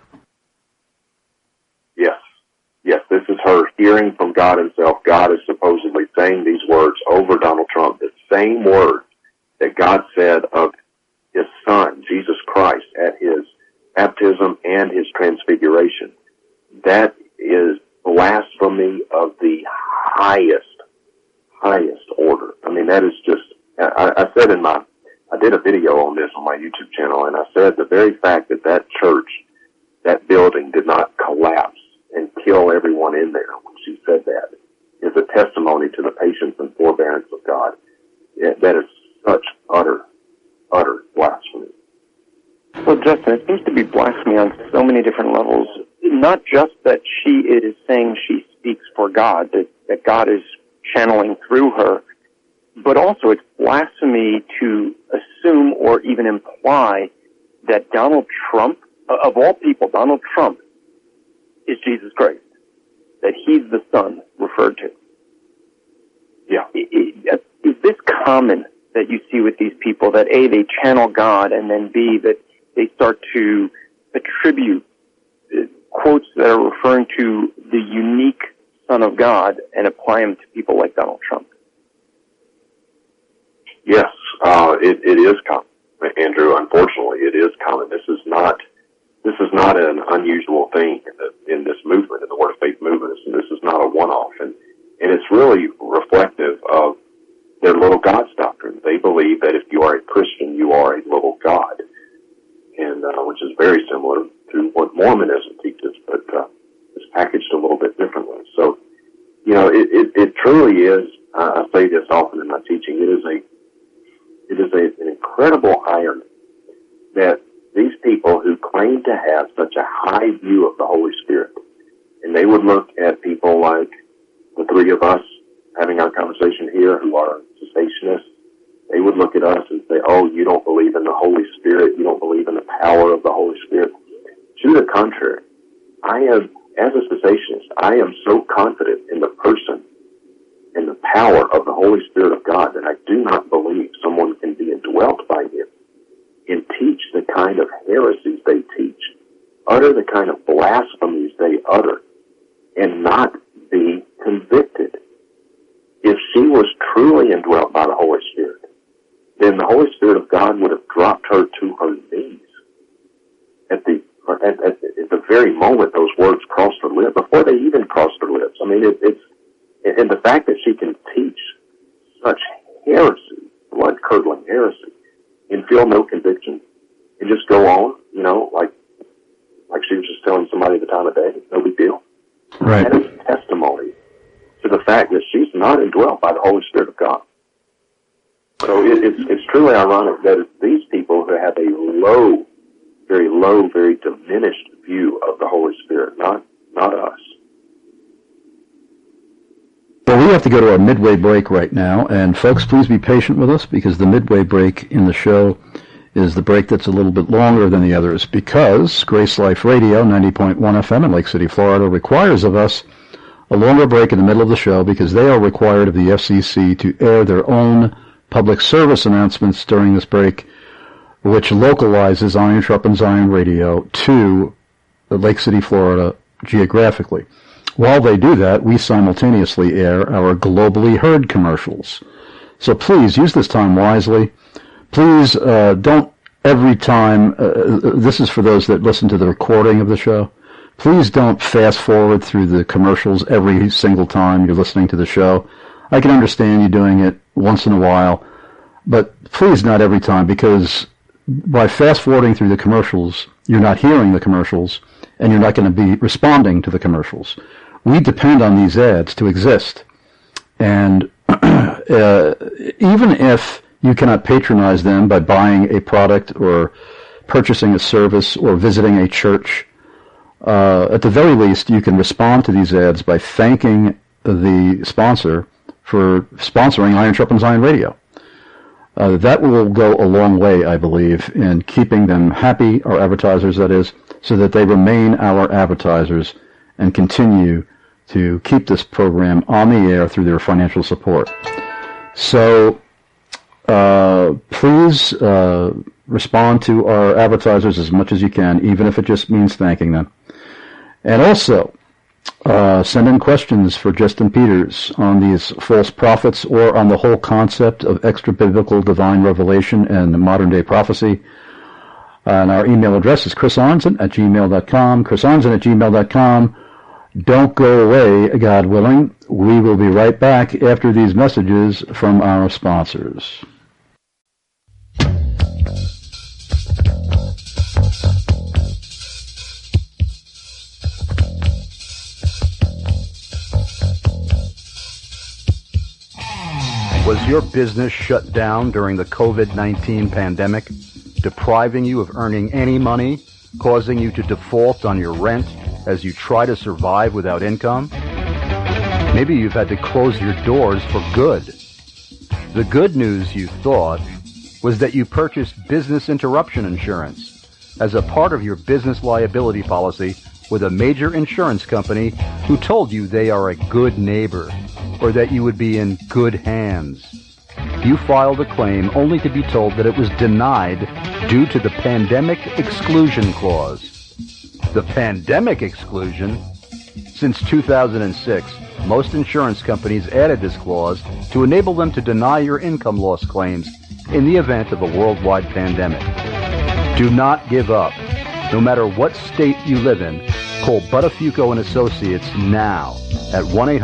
Yes, this is her hearing from God himself. God is supposedly saying these words over Donald Trump, the same words that God said of his son, Jesus Christ, at his baptism and his transfiguration. That is blasphemy of the highest order. I mean, that is just, I said I did a video on this on my YouTube channel, and I said the very fact that church, that building did not collapse and kill everyone in there when she said that is a testimony to the patience and forbearance of God. That is such utter blasphemy. Well, Justin, it seems to be blasphemy on so many different levels. Not just that she is saying she speaks for God, that God is channeling through her, but also it's blasphemy to assume or even imply that Donald Trump, of all people, Donald Trump is Jesus Christ, that he's the son referred to. Yeah. Is this common that you see with these people, that A, they channel God, and then B, that they start to attribute quotes that are referring to the unique Son of God and apply them to people like Donald Trump? Yes, it is common, Andrew. Unfortunately, it is common. This is not an unusual thing in this movement, in the Word of Faith movement. This is not a one-off, and it's really reflective of their little God's doctrine. They believe that if you are a Christian, you are a little God, and which is very similar to what Mormonism teaches, but it's packaged a little bit differently. So, you know, it truly is. I say this often in my teaching. It is an incredible irony that these people who claim to have such a high view of the Holy Spirit, and they would look at people like the three of us having our conversation here who are cessationists, they would look at us and say, "Oh, you don't believe in the Holy Spirit, you don't believe in the power of the Holy Spirit." To the contrary, as a cessationist, I am so confident in the person and the power of the Holy Spirit of God that I do not believe someone can be indwelt by him and teach the kind of heresies they teach, utter the kind of blasphemies they utter, and not be convicted. If she were really indwelt by the Holy Spirit, then the Holy Spirit of God would have dropped her to her knees at the very moment those words crossed her lips, before they even crossed her lips. I mean, and the fact that she can teach such heresy, blood-curdling heresy, and feel no conviction, and just go on, like she was just telling somebody at the time of day, no big deal. Right. That is testimony to the fact that she's not indwelt by the Holy Spirit of God. So it's truly ironic that it's these people who have a low, very diminished view of the Holy Spirit, not us. Well, we have to go to our midway break right now, and folks, please be patient with us, because the midway break in the show is the break that's a little bit longer than the others, because Grace Life Radio, 90.1 FM in Lake City, Florida, requires of us a longer break in the middle of the show, because they are required of the FCC to air their own public service announcements during this break, which localizes Iron Sharpens Iron Radio to Lake City, Florida, geographically. While they do that, we simultaneously air our globally heard commercials. So please use this time wisely. Please don't every time, this is for those that listen to the recording of the show, please don't fast forward through the commercials every single time you're listening to the show. I can understand you doing it once in a while, but please not every time, because by fast forwarding through the commercials, you're not hearing the commercials, and you're not going to be responding to the commercials. We depend on these ads to exist. And even if you cannot patronize them by buying a product or purchasing a service or visiting a church, at the very least, you can respond to these ads by thanking the sponsor for sponsoring Iron Sharpens Iron Radio. That will go a long way, I believe, in keeping them happy, our advertisers, that is, so that they remain our advertisers and continue to keep this program on the air through their financial support. So please respond to our advertisers as much as you can, even if it just means thanking them. And also, send in questions for Justin Peters on these false prophets or on the whole concept of extra-biblical divine revelation and modern-day prophecy. And our email address is chrisarnson@gmail.com, chrisarnson@gmail.com. Don't go away, God willing. We will be right back after these messages from our sponsors. Was your business shut down during the COVID-19 pandemic, depriving you of earning any money, causing you to default on your rent as you try to survive without income? Maybe you've had to close your doors for good. The good news, you thought, was that you purchased business interruption insurance as a part of your business liability policy with a major insurance company who told you they are a good neighbor, or that you would be in good hands. You filed a claim only to be told that it was denied due to the Pandemic Exclusion Clause. The Pandemic Exclusion? Since 2006, most insurance companies added this clause to enable them to deny your income loss claims in the event of a worldwide pandemic. Do not give up. No matter what state you live in, call Buttafuoco and Associates now at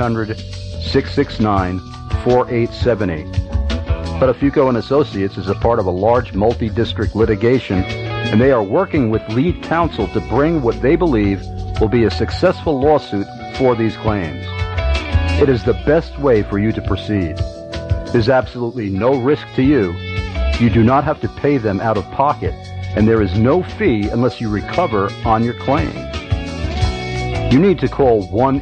1-800-669-4878. Buttafuoco and Associates is a part of a large multi-district litigation, and they are working with lead counsel to bring what they believe will be a successful lawsuit for these claims. It is the best way for you to proceed. There's absolutely no risk to you. You do not have to pay them out of pocket, and there is no fee unless you recover on your claim. You need to call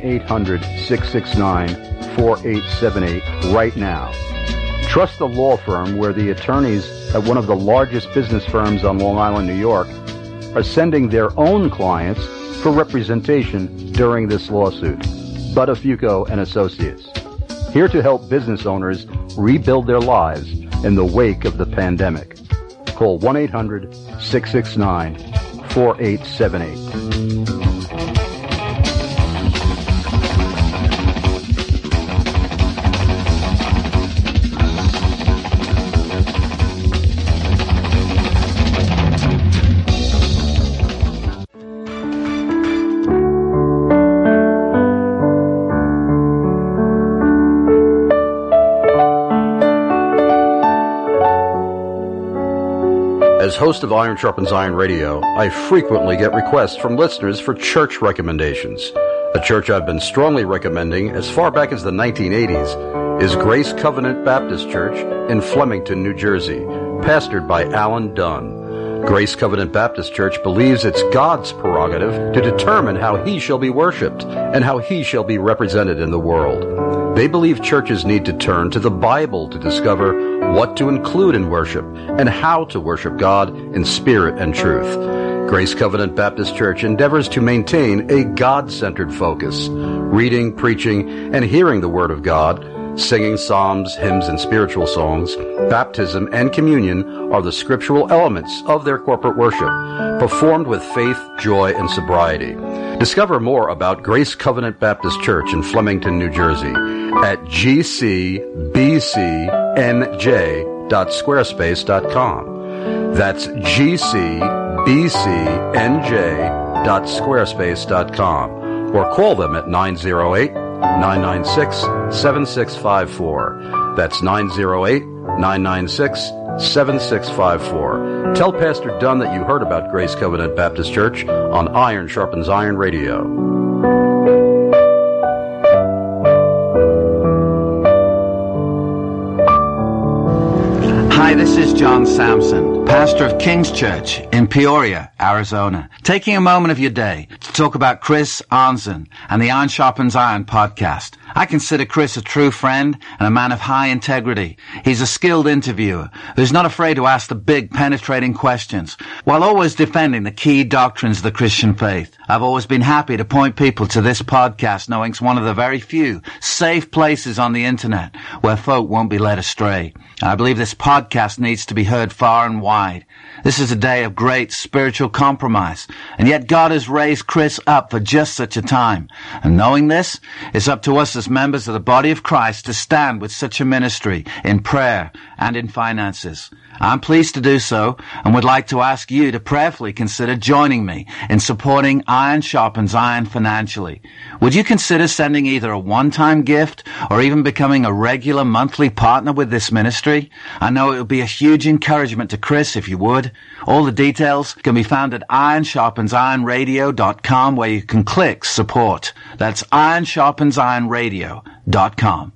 1-800-669-4878 right now. Trust the law firm where the attorneys at one of the largest business firms on Long Island, New York, are sending their own clients for representation during this lawsuit. Buttafuoco and Associates, here to help business owners rebuild their lives in the wake of the pandemic. Call 1-800-669-4878. As host of Iron Sharpens Iron Radio, I frequently get requests from listeners for church recommendations. A church I've been strongly recommending as far back as the 1980s is Grace Covenant Baptist Church in Flemington, New Jersey, pastored by Alan Dunn. Grace Covenant Baptist Church believes it's God's prerogative to determine how He shall be worshipped and how He shall be represented in the world. They believe churches need to turn to the Bible to discover what to include in worship and how to worship God in spirit and truth. Grace Covenant Baptist Church endeavors to maintain a God-centered focus, reading, preaching, and hearing the Word of God. Singing psalms, hymns, and spiritual songs, baptism, and communion are the scriptural elements of their corporate worship, performed with faith, joy, and sobriety. Discover more about Grace Covenant Baptist Church in Flemington, New Jersey at gcbcnj.squarespace.com. That's gcbcnj.squarespace.com, or call them at 908-996-7654. That's 908-996-7654. Tell Pastor Dunn that you heard about Grace Covenant Baptist Church on Iron Sharpens Iron Radio. Hi, this is John Sampson, pastor of King's Church in Peoria, Arizona, taking a moment of your day to talk about Chris Arnzen and the Iron Sharpens Iron podcast. I consider Chris a true friend and a man of high integrity. He's a skilled interviewer who's not afraid to ask the big, penetrating questions, while always defending the key doctrines of the Christian faith. I've always been happy to point people to this podcast, knowing it's one of the very few safe places on the internet where folk won't be led astray. I believe this podcast needs to be heard far and wide. This is a day of great spiritual compromise, and yet God has raised Chris up for just such a time. And knowing this, it's up to us as members of the body of Christ to stand with such a ministry in prayer and in finances. I'm pleased to do so and would like to ask you to prayerfully consider joining me in supporting Iron Sharpens Iron financially. Would you consider sending either a one-time gift or even becoming a regular monthly partner with this ministry? I know it would be a huge encouragement to Chris if you would. All the details can be found at ironsharpensironradio.com, where you can click support. That's ironsharpensironradio.com.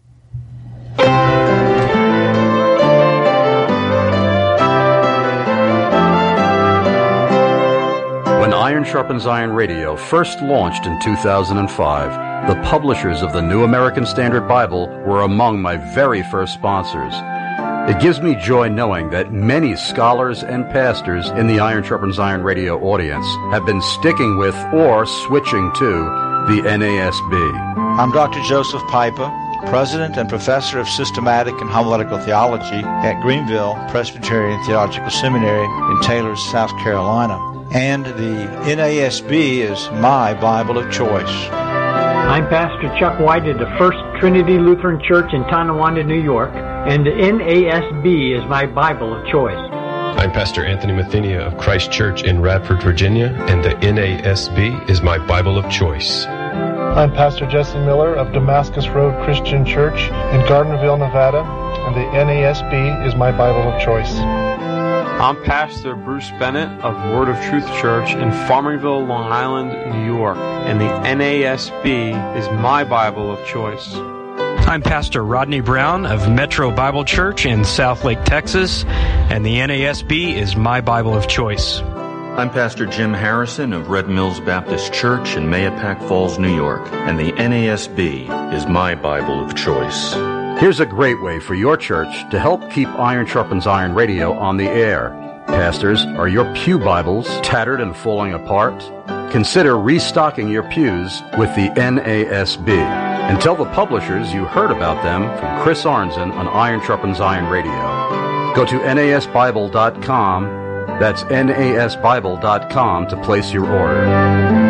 When Iron Sharpens Iron Radio first launched in 2005, the publishers of the New American Standard Bible were among my very first sponsors. It gives me joy knowing that many scholars and pastors in the Iron Sharpens Iron Radio audience have been sticking with or switching to the NASB. I'm Dr. Joseph Pipa, President and Professor of Systematic and Homiletical Theology at Greenville Presbyterian Theological Seminary in Taylor, South Carolina. And the NASB is my Bible of choice. I'm Pastor Chuck White at the First Trinity Lutheran Church in Tonawanda, New York, and the NASB is my Bible of choice. I'm Pastor Anthony Mathenia of Christ Church in Radford, Virginia, and the NASB is my Bible of choice. I'm Pastor Jesse Miller of Damascus Road Christian Church in Gardnerville, Nevada, and the NASB is my Bible of choice. I'm Pastor Bruce Bennett of Word of Truth Church in Farmingville, Long Island, New York, and the NASB is my Bible of choice. I'm Pastor Rodney Brown of Metro Bible Church in Southlake, Texas, and the NASB is my Bible of choice. I'm Pastor Jim Harrison of Red Mills Baptist Church in Mahopac Falls, New York, and the NASB is my Bible of choice. Here's a great way for your church to help keep Iron Sharpens Iron Radio on the air. Pastors, are your pew Bibles tattered and falling apart? Consider restocking your pews with the NASB. And tell the publishers you heard about them from Chris Arnzen on Iron Sharpens Iron Radio. Go to nasbible.com, that's nasbible.com, to place your order.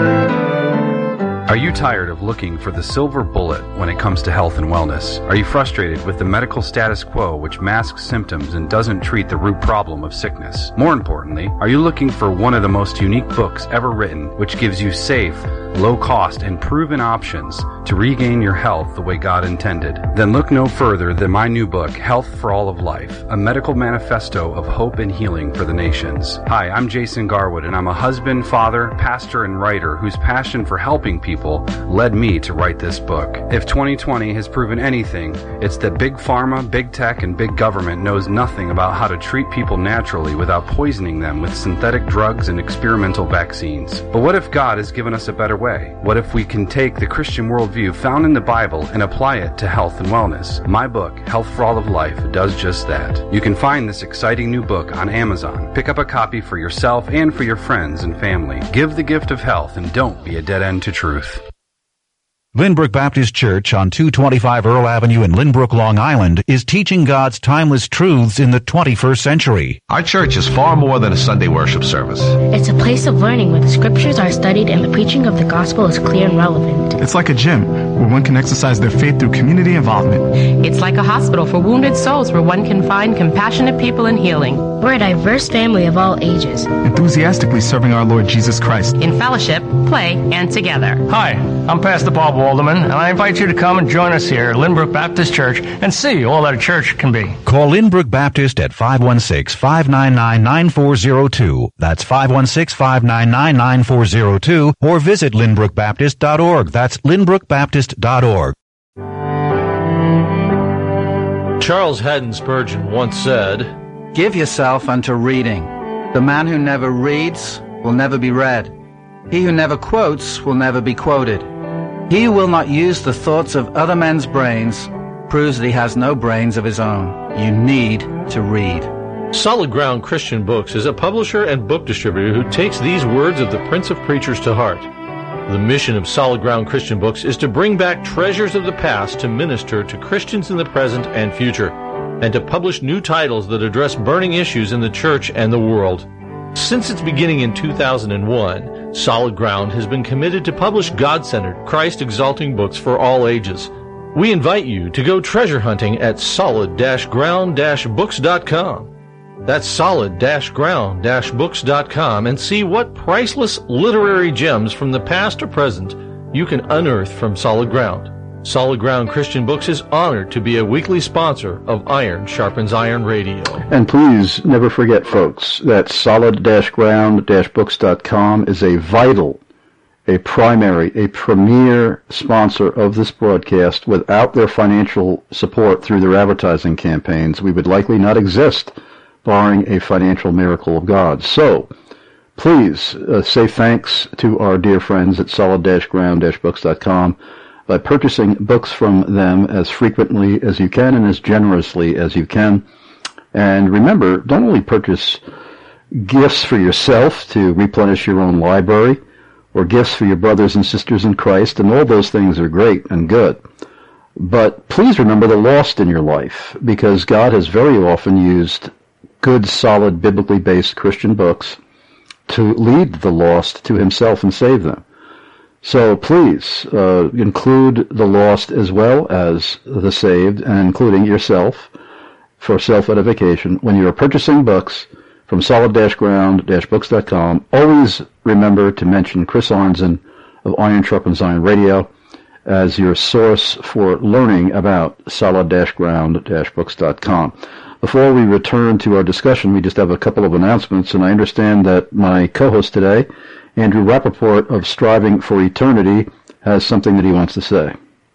Are you tired of looking for the silver bullet when it comes to health and wellness? Are you frustrated with the medical status quo which masks symptoms and doesn't treat the root problem of sickness? More importantly, are you looking for one of the most unique books ever written which gives you safe, low-cost, and proven options to regain your health the way God intended. Then look no further than my new book, Health for All of Life, a medical manifesto of hope and healing for the nations. Hi, I'm Jason Garwood, and I'm a husband, father, pastor, and writer whose passion for helping people led me to write this book. If 2020 has proven anything, it's that big pharma, big tech, and big government knows nothing about how to treat people naturally without poisoning them with synthetic drugs and experimental vaccines. But what if God has given us a better way? What if we can take the Christian worldview found in the Bible and apply it to health and wellness? My book, Health for All of Life, does just that. You can find this exciting new book on Amazon. Pick up a copy for yourself and for your friends and family. Give the gift of health and don't be a dead end to truth. Lynbrook Baptist Church on 225 Earl Avenue in Lynbrook, Long Island is teaching God's timeless truths in the 21st century. Our church is far more than a Sunday worship service. It's a place of learning where the scriptures are studied and the preaching of the gospel is clear and relevant. It's like a gym where one can exercise their faith through community involvement. It's like a hospital for wounded souls where one can find compassionate people in healing. We're a diverse family of all ages, enthusiastically serving our Lord Jesus Christ in fellowship, play, and together. Hi, I'm Pastor Bob Walderman, and I invite you to come and join us here at Lynbrook Baptist Church and see all that a church can be. Call Lynbrook Baptist at 516-599-9402. That's 516-599-9402, or visit lynbrookbaptist.org. That's lynbrookbaptist.org. Charles Haddon Spurgeon once said, "Give yourself unto reading. The man who never reads will never be read. He who never quotes will never be quoted. He who will not use the thoughts of other men's brains proves that he has no brains of his own. You need to read." Solid Ground Christian Books is a publisher and book distributor who takes these words of the Prince of Preachers to heart. The mission of Solid Ground Christian Books is to bring back treasures of the past to minister to Christians in the present and future, and to publish new titles that address burning issues in the church and the world. Since its beginning in 2001, Solid Ground has been committed to publish God-centered, Christ-exalting books for all ages. We invite you to go treasure hunting at solid-ground-books.com. That's solid-ground-books.com, and see what priceless literary gems from the past or present you can unearth from Solid Ground. Solid Ground Christian Books is honored to be a weekly sponsor of Iron Sharpens Iron Radio. And please never forget, folks, that solid-ground-books.com is a vital, a primary, a premier sponsor of this broadcast. Without their financial support through their advertising campaigns, we would likely not exist, barring a financial miracle of God. So, please say thanks to our dear friends at solid-ground-books.com by purchasing books from them as frequently as you can and as generously as you can. And remember, don't only purchase gifts for yourself to replenish your own library, or gifts for your brothers and sisters in Christ, and all those things are great and good. But please remember the lost in your life, because God has very often used good, solid, biblically based Christian books to lead the lost to himself and save them. So please include the lost as well as the saved, and including yourself for self-edification. When you are purchasing books from solid-ground-books.com, always remember to mention Chris Arnzen of Iron Sharpens Iron Radio as your source for learning about solid-ground-books.com. Before we return to our discussion, we just have a couple of announcements, and I understand that my co-host today, Andrew Rappaport of Striving for Eternity, has something that he wants to say.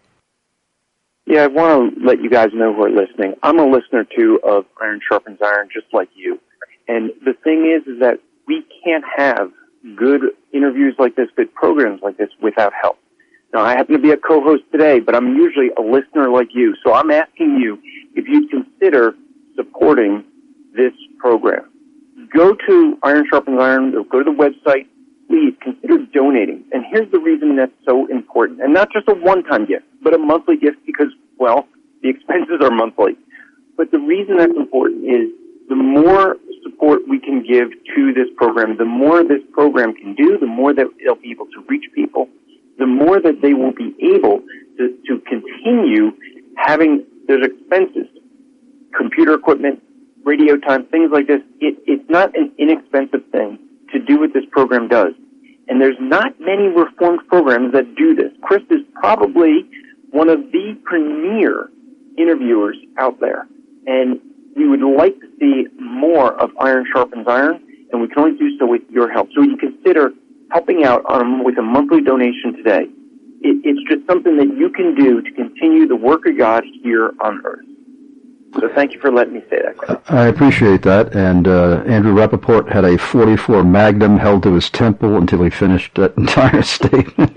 Yeah, I want to let you guys know who are listening. I'm a listener, too, of Iron Sharpens Iron, just like you. And the thing is that we can't have good interviews like this, good programs like this, without help. Now, I happen to be a co-host today, but I'm usually a listener like you. So I'm asking you if you'd consider supporting this program. Go to Iron Sharpens Iron, or go to the website. Please consider donating. And here's the reason that's so important. And not just a one-time gift, but a monthly gift because, well, the expenses are monthly. But the reason that's important is the more support we can give to this program, the more this program can do, the more that it'll be able to reach people, the more that they will be able to continue having those expenses, computer equipment, radio time, things like this. It's not an inexpensive thing to do what this program does. And there's not many Reformed programs that do this. Chris is probably one of the premier interviewers out there. And we would like to see more of Iron Sharpens Iron, and we can only do so with your help. So you consider helping out with a monthly donation today. It's just something that you can do to continue the work of God here on earth. So thank you for letting me say that, Chris. I appreciate that. And Andrew Rappaport had a .44 Magnum held to his temple until he finished that entire statement.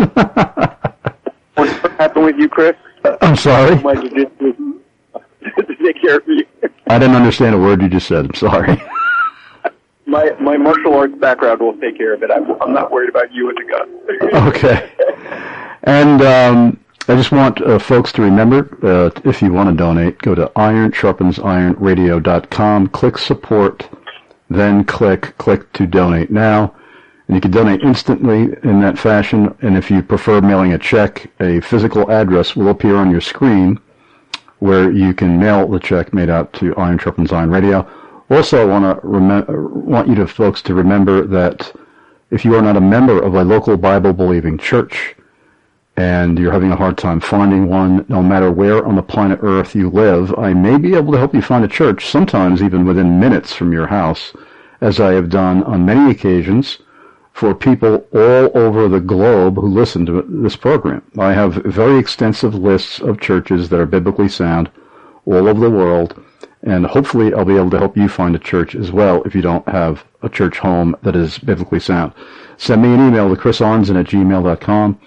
What happened with you, Chris? I'm sorry? My jiu-jitsu to take care of you. I didn't understand a word you just said. I'm sorry. My martial arts background will take care of it. I'm not worried about you and the gun. Okay. And I just want folks to remember, if you want to donate, go to ironsharpensironradio.com, click support, then click to donate now. And you can donate instantly in that fashion. And if you prefer mailing a check, a physical address will appear on your screen where you can mail the check made out to Iron Sharpens Iron Radio. Also, I want you folks to remember that if you are not a member of a local Bible-believing church and you're having a hard time finding one, no matter where on the planet Earth you live, I may be able to help you find a church, sometimes even within minutes from your house, as I have done on many occasions for people all over the globe who listen to this program. I have very extensive lists of churches that are biblically sound all over the world, and hopefully I'll be able to help you find a church as well if you don't have a church home that is biblically sound. Send me an email to chrisarnzen@gmail.com,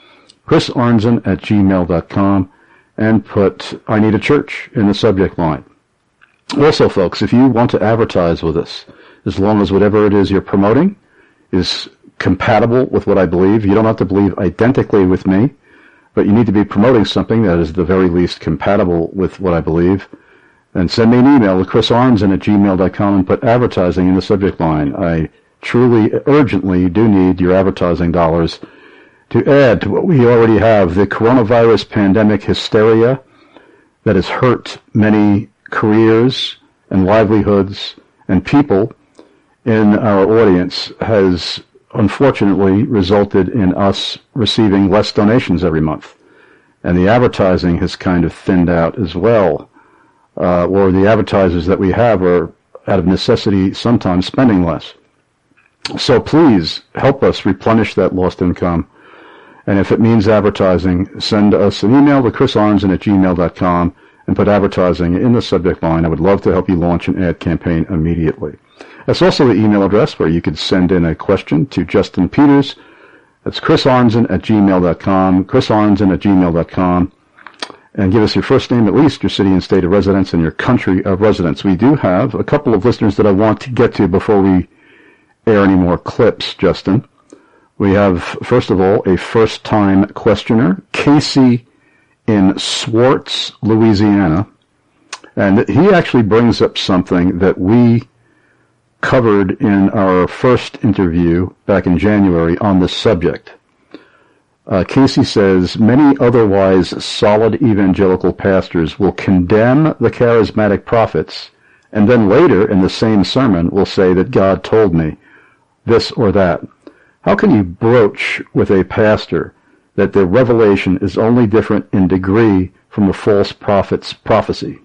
chrisarnzen@gmail.com, and put "I need a church" in the subject line. Also, folks, if you want to advertise with us, as long as whatever it is you're promoting is compatible with what I believe, you don't have to believe identically with me, but you need to be promoting something that is at the very least compatible with what I believe, and send me an email to chrisarnzen@gmail.com and put advertising in the subject line. I truly, urgently do need your advertising dollars to add to what we already have, the coronavirus pandemic hysteria that has hurt many careers and livelihoods and people in our audience has unfortunately resulted in us receiving less donations every month. And the advertising has kind of thinned out as well. Or the advertisers that we have are, out of necessity, sometimes spending less. So please help us replenish that lost income. And if it means advertising, send us an email to chrisarnzen@gmail.com and put advertising in the subject line. I would love to help you launch an ad campaign immediately. That's also the email address where you could send in a question to Justin Peters. That's chrisarnzen@gmail.com, chrisarnzen@gmail.com. And give us your first name, at least your city and state of residence, and your country of residence. We do have a couple of listeners that I want to get to before we air any more clips, Justin. We have, first of all, a first-time questioner, Casey in Swartz, Louisiana. And he actually brings up something that we covered in our first interview back in January on this subject. Casey says, many otherwise solid evangelical pastors will condemn the charismatic prophets, and then later in the same sermon will say that God told me this or that. How can you broach with a pastor that the revelation is only different in degree from a false prophet's prophecy?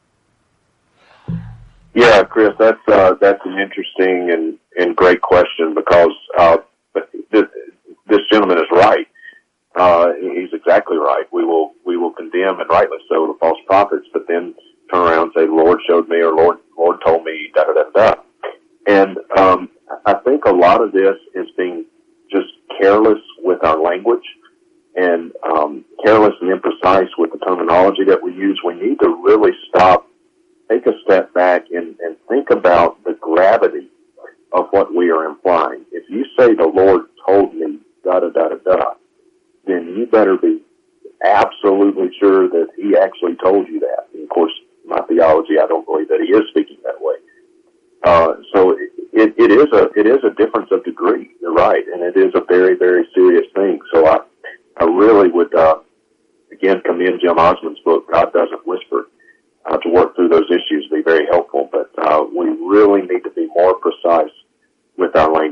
Yeah, Chris, that's an interesting and great question, because this gentleman is right. He's exactly right. We will condemn, and rightly so, the false prophets, but then turn around and say, "The Lord showed me," or "Lord told me," da da da da. And I think a lot of this is being just careless with our language, and careless and imprecise with the terminology that we use. We need to really stop, take a step back, and think about the gravity of what we are implying. If you say the Lord told me da da da da da, then you better be absolutely sure that he actually told you that. And of course, my theology, I don't believe that he is speaking that way. So it is a difference of degree. You're right, and it is a very, very serious thing. So I really would again commend Jim Osmond's book, God Doesn't Whisper, to work through those issues. Be very helpful. But we really need to be more precise with our language,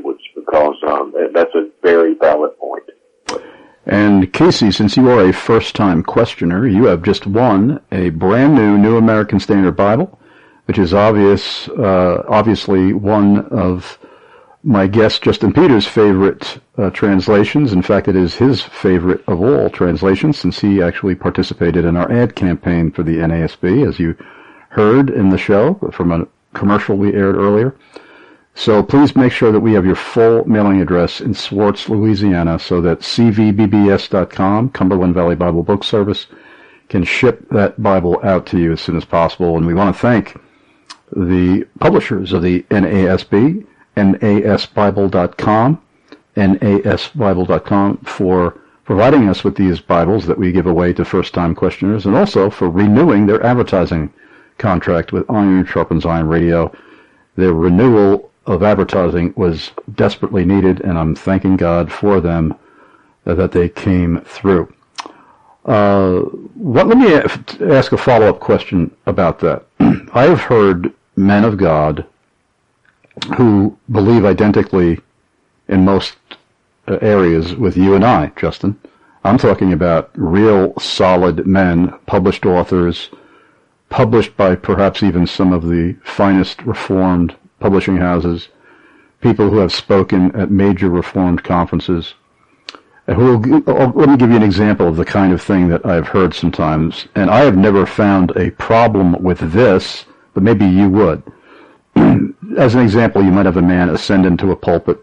because that's a very valid point. And Casey, since you are a first-time questioner, you have just won a brand New American Standard Bible, which is obviously one of my guest Justin Peters' favorite translations. In fact, it is his favorite of all translations, since he actually participated in our ad campaign for the NASB, as you heard in the show from a commercial we aired earlier. So please make sure that we have your full mailing address in Swartz, Louisiana, so that cvbbs.com, Cumberland Valley Bible Book Service, can ship that Bible out to you as soon as possible. And we want to thank the publishers of the NASB, nasbible.com, nasbible.com, for providing us with these Bibles that we give away to first-time questioners, and also for renewing their advertising contract with Iron Sharpens Iron Radio. Their renewal of advertising was desperately needed, and I'm thanking God for them that they came through. Let me ask a follow-up question about that. I have heard men of God who believe identically in most areas with you and I, Justin. I'm talking about real solid men, published authors, published by perhaps even some of the finest Reformed publishing houses, people who have spoken at major Reformed conferences. Let me give you an example of the kind of thing that I've heard sometimes, and I have never found a problem with this, but maybe you would. As an example, you might have a man ascend into a pulpit,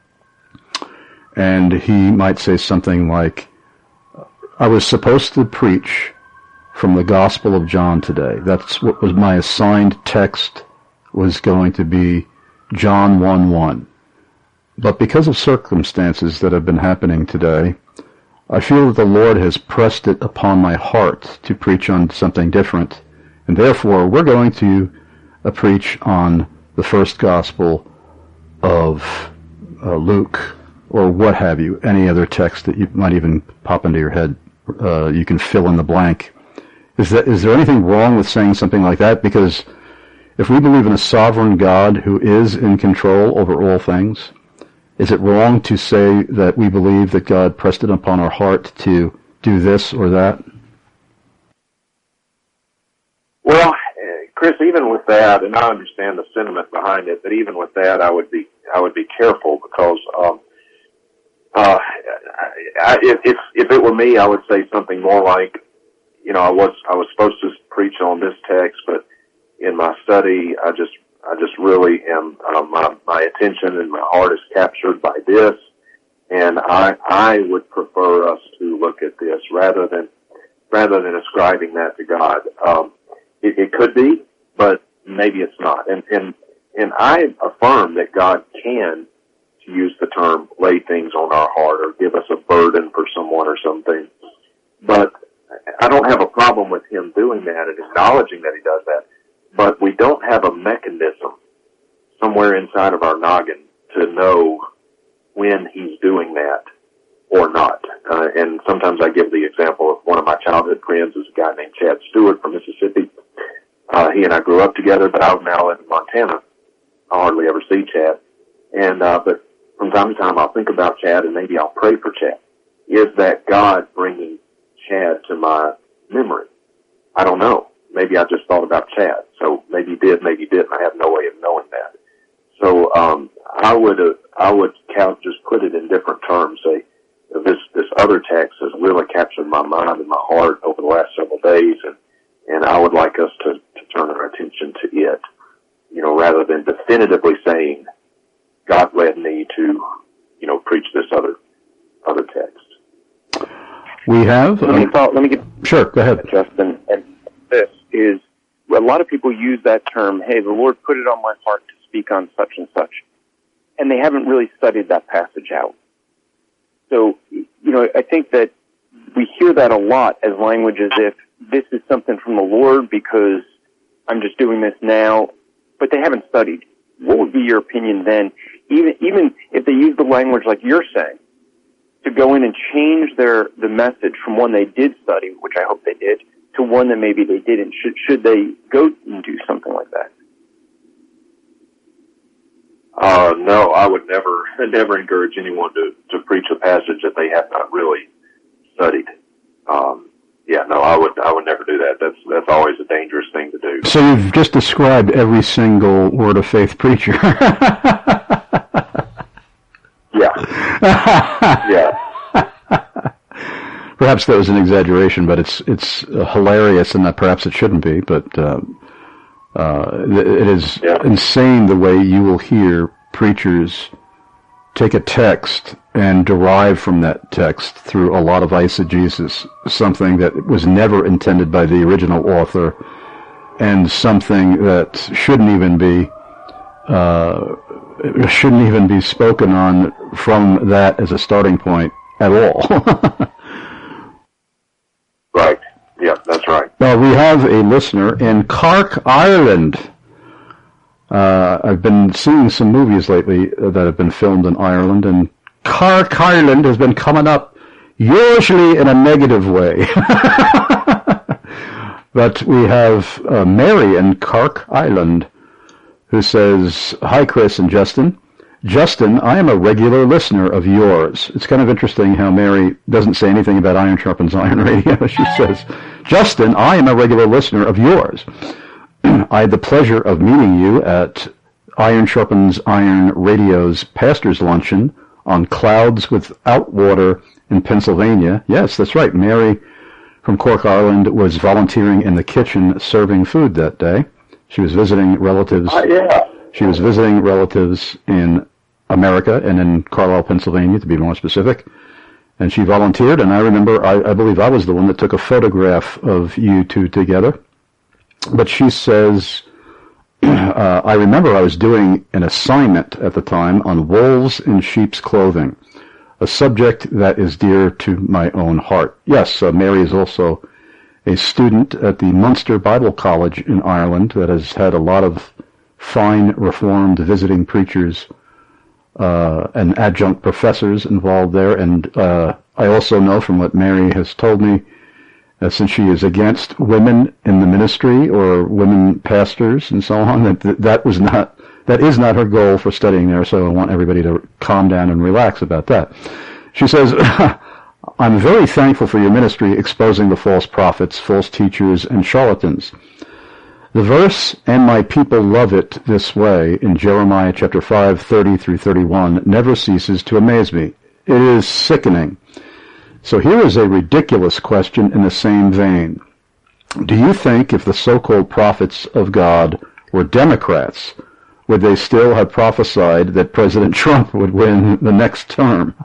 and he might say something like, I was supposed to preach from the Gospel of John today. That's what was my assigned text, was going to be John 1:1. But because of circumstances that have been happening today, I feel that the Lord has pressed it upon my heart to preach on something different, and therefore we're going to preach on the first Gospel of Luke, or what have you, any other text that you might even pop into your head. You can fill in the blank. Is there anything wrong with saying something like that? Because if we believe in a sovereign God who is in control over all things, is it wrong to say that we believe that God pressed it upon our heart to do this or that? Well, Chris, even with that, and I understand the sentiment behind it, but even with that, I would be careful, because if it were me, I would say something more like, I was supposed to preach on this text, but in my study, I just really am, my attention and my heart is captured by this, and I would prefer us to look at this rather than ascribing that to God. It could be, but maybe it's not. And I affirm that God can, to use the term, lay things on our heart or give us a burden for someone or something. But I don't have a problem with him doing that and acknowledging that he does that. But we don't have a mechanism somewhere inside of our noggin to know when he's doing that or not. And sometimes I give the example of one of my childhood friends is a guy named Chad Stewart from Mississippi. He and I grew up together, but I now live in Montana. I hardly ever see Chad. And, but from time to time I'll think about Chad and maybe I'll pray for Chad. Is that God bringing Chad to my memory? I don't know. Maybe I just thought about Chad. So maybe he did, maybe he didn't. I have no way of knowing that. So, I would just put it in different terms. Say, this other text has really captured my mind and my heart over the last several days, and I would like us to turn our attention to it, rather than definitively saying, God led me to, preach this other text. We have. Let me get. Sure, go ahead, Justin. And this is, a lot of people use that term, hey, the Lord put it on my heart to speak on such and such. And they haven't really studied that passage out. So, I think that we hear that a lot as language as if this is something from the Lord because I'm just doing this now, but they haven't studied. What would be your opinion then, even if they use the language like you're saying, to go in and change the message from one they did study, which I hope they did, to one that maybe they didn't? Should they go and do something like that? No, I would never encourage anyone to preach a passage that they have not really studied. I would never do that. That's always a dangerous thing to do. So you've just described every single Word of Faith preacher. Yeah. Yeah. Perhaps that was an exaggeration, but it's hilarious, and that perhaps it shouldn't be. But it is insane the way you will hear preachers take a text and derive from that text through a lot of eisegesis, something that was never intended by the original author, and something that shouldn't even be spoken on from that as a starting point at all. Right. Yeah, that's right. Well, we have a listener in Cork, Ireland. I've been seeing some movies lately that have been filmed in Ireland, and Cork, Ireland has been coming up usually in a negative way. But we have Mary in Cork, Ireland, who says, "Hi, Chris and Justin. Justin, I am a regular listener of yours." It's kind of interesting how Mary doesn't say anything about Iron Sharpens Iron Radio. She says, "Justin, I am a regular listener of yours. I had the pleasure of meeting you at Iron Sharpens Iron Radio's Pastor's Luncheon on Clouds Without Water in Pennsylvania." Yes, that's right. Mary from Cork, Ireland was volunteering in the kitchen serving food that day. She was visiting relatives. She was visiting relatives in America and in Carlisle, Pennsylvania, to be more specific. And she volunteered, and I remember, I believe I was the one that took a photograph of you two together. But she says, I remember I was doing an assignment at the time on wolves in sheep's clothing, a subject that is dear to my own heart. Yes, Mary is also a student at the Munster Bible College in Ireland that has had a lot of fine Reformed visiting preachers and adjunct professors involved there. And I also know from what Mary has told me, since she is against women in the ministry or women pastors and so on, that is not her goal for studying there. So I want everybody to calm down and relax about that. She says, "I'm very thankful for your ministry exposing the false prophets, false teachers, and charlatans. The verse, 'and my people love it this way,' in Jeremiah chapter 5, 30 through 31, never ceases to amaze me. It is sickening." So here is a ridiculous question in the same vein. Do you think if the so-called prophets of God were Democrats, would they still have prophesied that President Trump would win the next term?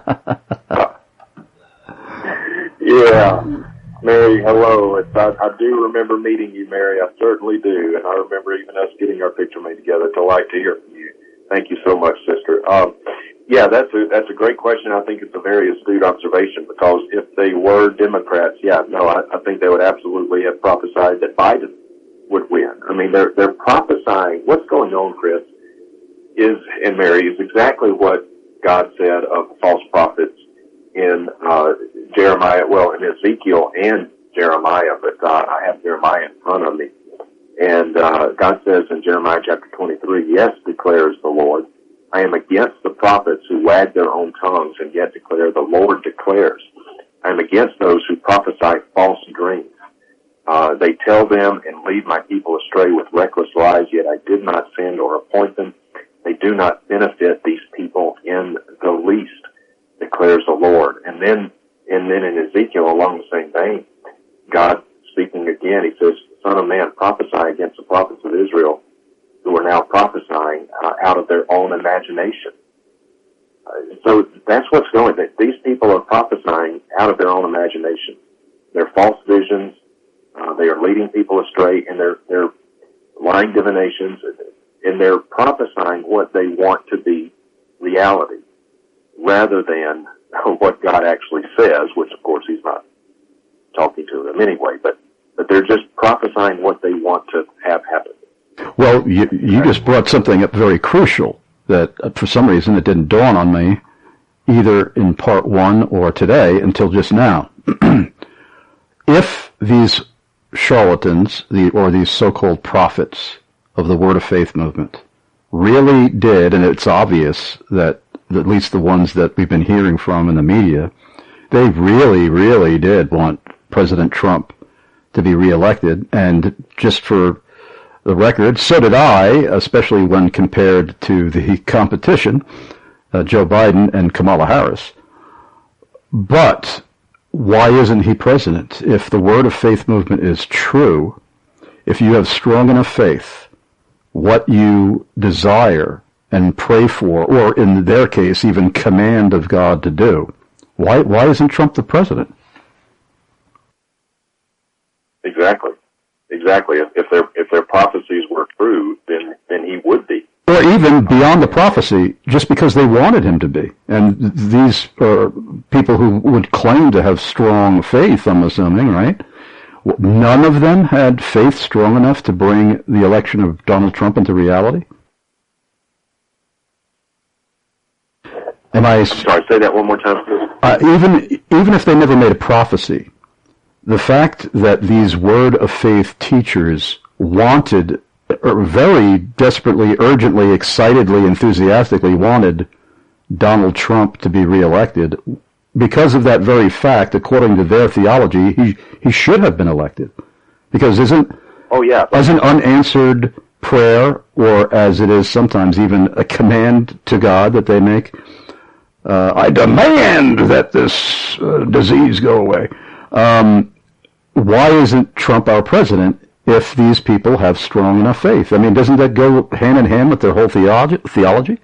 Yeah. Mary, hello. I do remember meeting you, Mary. I certainly do. And I remember even us getting our picture made together. Delight to hear from you. Thank you so much, sister. Yeah, that's a great question. I think it's a very astute observation, because if they were Democrats, I think they would absolutely have prophesied that Biden would win. I mean, they're prophesying. What's going on, Chris, and Mary, is exactly what God said of false prophets in Jeremiah, in Ezekiel and Jeremiah, but I have Jeremiah in front of me. And God says in Jeremiah chapter 23, "Yes, declares the Lord, I am against the prophets who wag their own tongues and yet declare, the Lord declares. I am against those who prophesy false dreams. They tell them and lead my people astray with reckless lies, yet I did not send or appoint them. They do not benefit these people in the least, declares the Lord." And then in Ezekiel, along the same vein, God speaking again, he says, "Son of man, prophesy against the prophets of Israel who are now prophesying out of their own imagination." So that's what's going on. These people are prophesying out of their own imagination. They're false visions. They are leading people astray, and they're lying divinations, and they're prophesying what they want to be reality, rather than what God actually says, which of course he's not talking to them anyway, but they're just prophesying what they want to have happen. Well, you just brought something up very crucial that for some reason it didn't dawn on me, either in part one or today, until just now. If these charlatans, or these so-called prophets of the Word of Faith movement, really did, and it's obvious that at least the ones that we've been hearing from in the media, they really, really did want President Trump to be reelected. And just for the record, so did I, especially when compared to the competition, Joe Biden and Kamala Harris. But why isn't he president? If the Word of Faith movement is true, if you have strong enough faith, what you desire and pray for, or in their case, even command of God to do, why isn't Trump the president? Exactly. If their prophecies were true, then he would be. Or even beyond the prophecy, just because they wanted him to be. And these are people who would claim to have strong faith, I'm assuming, right? None of them had faith strong enough to bring the election of Donald Trump into reality? I'm sorry, say that one more time, please. Even if they never made a prophecy, the fact that these Word of Faith teachers wanted, or very desperately, urgently, excitedly, enthusiastically wanted Donald Trump to be reelected, because of that very fact, according to their theology, he should have been elected. Because isn't unanswered prayer, or as it is sometimes even a command to God that they make, I demand that this disease go away. Why isn't Trump our president if these people have strong enough faith? I mean, doesn't that go hand in hand with their whole theology?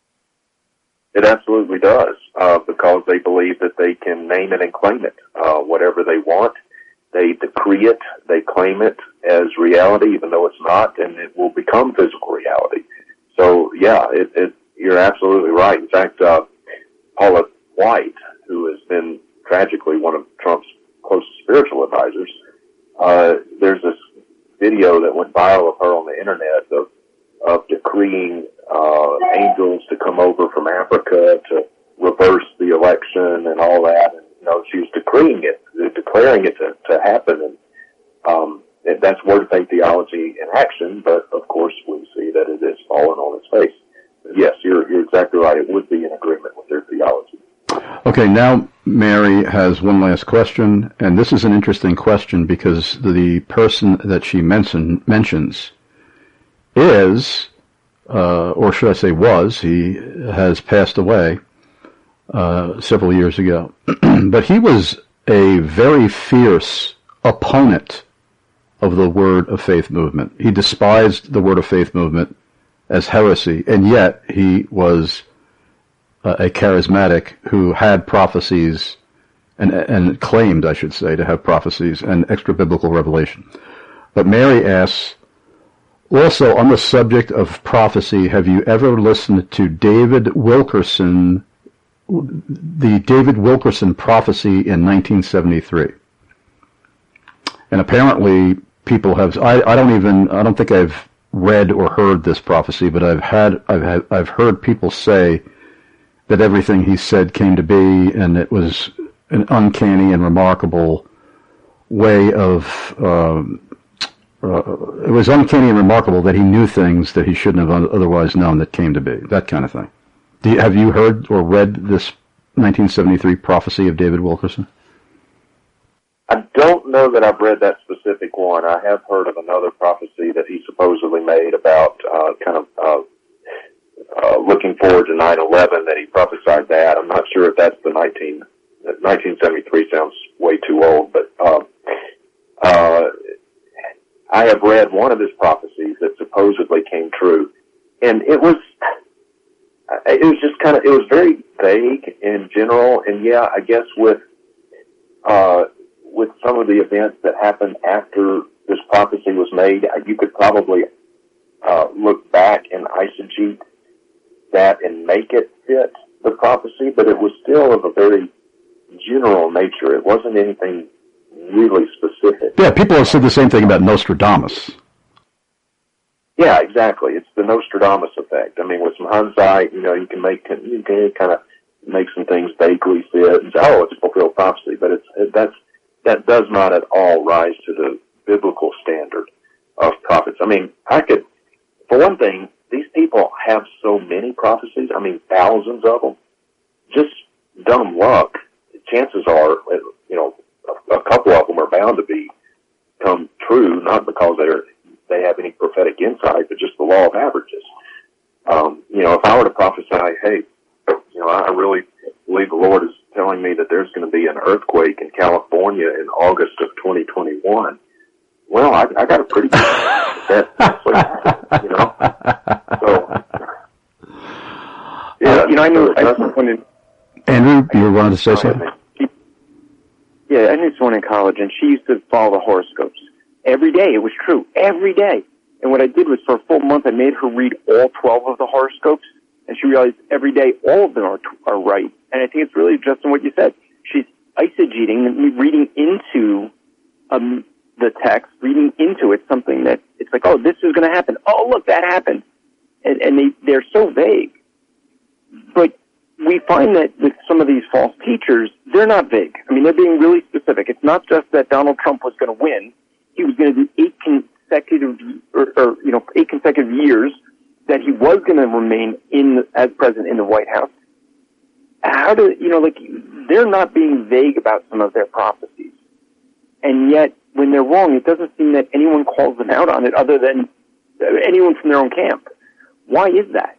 It absolutely does, because they believe that they can name it and claim it. Whatever they want, they decree it, they claim it as reality, even though it's not, and it will become physical reality. So, yeah, you're absolutely right. In fact, Paula White, who has been tragically one of Trump's closest spiritual advisors, there's this video that went viral of her on the internet of decreeing angels to come over from Africa to reverse the election and all that. And, she was decreeing it, declaring it to happen. And that's Word of Faith theology in action, but of course we see that it is fallen on its face. Yes, you're exactly right. It would be in agreement with their theology. Okay, now Mary has one last question, and this is an interesting question because the person that she mentions is, or should I say was, he has passed away several years ago, but he was a very fierce opponent of the Word of Faith movement. He despised the Word of Faith movement as heresy, and yet he was a charismatic who had prophecies and claimed, I should say, to have prophecies and extra-biblical revelation. But Mary asks, also on the subject of prophecy, have you ever listened to David Wilkerson, the David Wilkerson prophecy in 1973? And apparently people have, I don't think I've read or heard this prophecy, but I've heard people say that everything he said came to be, and it was an uncanny and remarkable way of, it was uncanny and remarkable that he knew things that he shouldn't have otherwise known that came to be, that kind of thing. Have you heard or read this 1973 prophecy of David Wilkerson? I don't know that I've read that specific one. I have heard of another prophecy that he supposedly made about looking forward to 9/11, that he prophesied that. I'm not sure if that's the 1973 sounds way too old, but I have read one of his prophecies that supposedly came true, and it was just kind of, it was very vague in general, and yeah, I guess with some of the events that happened after this prophecy was made, you could probably look back and eisegete that and make it fit the prophecy, but it was still of a very general nature. It wasn't anything really specific. Yeah, people have said the same thing about Nostradamus. Yeah, exactly. It's the Nostradamus effect. I mean, with some hindsight, you can kind of make some things vaguely fit and say, oh, it's a fulfilled prophecy, but that does not at all rise to the biblical standard of prophets. I mean, for one thing, these people have so many prophecies, I mean, thousands of them, just dumb luck, chances are, a couple of them are bound to become true, not because they have any prophetic insight, but just the law of averages. If I were to prophesy, hey, I really believe the Lord is telling me that there's going to be an earthquake in California in August of 2021. Well, I got a pretty good bet, So, yeah, I knew someone in... Andrew, you wanted to say something? Yeah, I knew someone in college, and she used to follow the horoscopes. Every day, it was true. Every day. And what I did was, for a full month, I made her read all 12 of the horoscopes, and she realized every day all of them are right. And I think it's really just in what you said. She's eisegeting, reading into the text, reading into it something that it's like, oh, this is going to happen. Oh, look, that happened. And they're so vague. But we find that with some of these false teachers, they're not vague. I mean, they're being really specific. It's not just that Donald Trump was going to win. He was going to do 8 consecutive years that he was going to remain as president in the White House. They're not being vague about some of their prophecies. And yet, when they're wrong, it doesn't seem that anyone calls them out on it other than anyone from their own camp. Why is that?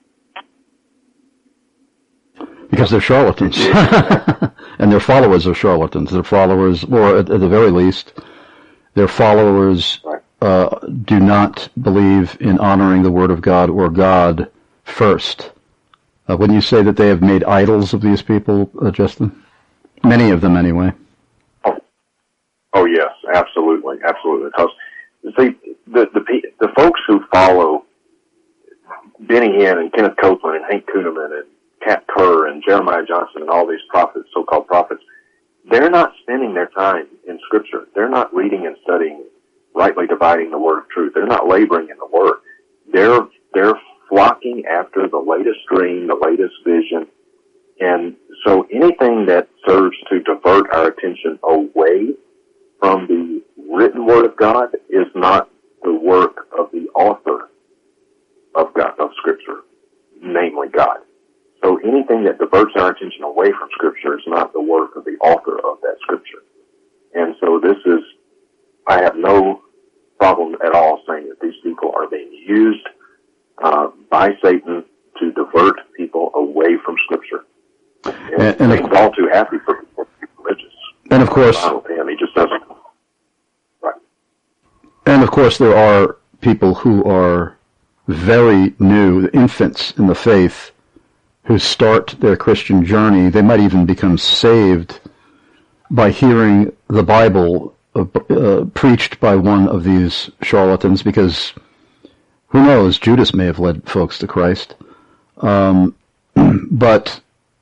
Because they're charlatans. And their followers are charlatans. Their followers, or at the very least, their followers do not believe in honoring the Word of God or God first. Wouldn't you say that they have made idols of these people, Justin? Many of them, anyway. Oh yes, absolutely. Because, see, the folks who follow Benny Hinn and Kenneth Copeland and Hank Kunneman and Kat Kerr and Jeremiah Johnson and all these prophets, so-called prophets, they're not spending their time in Scripture. They're not reading and studying, rightly dividing the word of truth. They're not laboring in the Word. They're flocking after the latest dream, the latest vision. And so anything that serves to divert our attention away from the written Word of God is not the work of the author of God, of Scripture, namely God. So anything that diverts our attention away from Scripture is not the work of the author of that Scripture. And so I have no problem at all saying that these people are being used by Satan to divert people away from Scripture. And Satan's all too happy for people to be religious. And of course, he just doesn't. Right. And of course, there are people who are very new, infants in the faith, who start their Christian journey. They might even become saved by hearing the Bible preached by one of these charlatans, because who knows, Judas may have led folks to Christ. But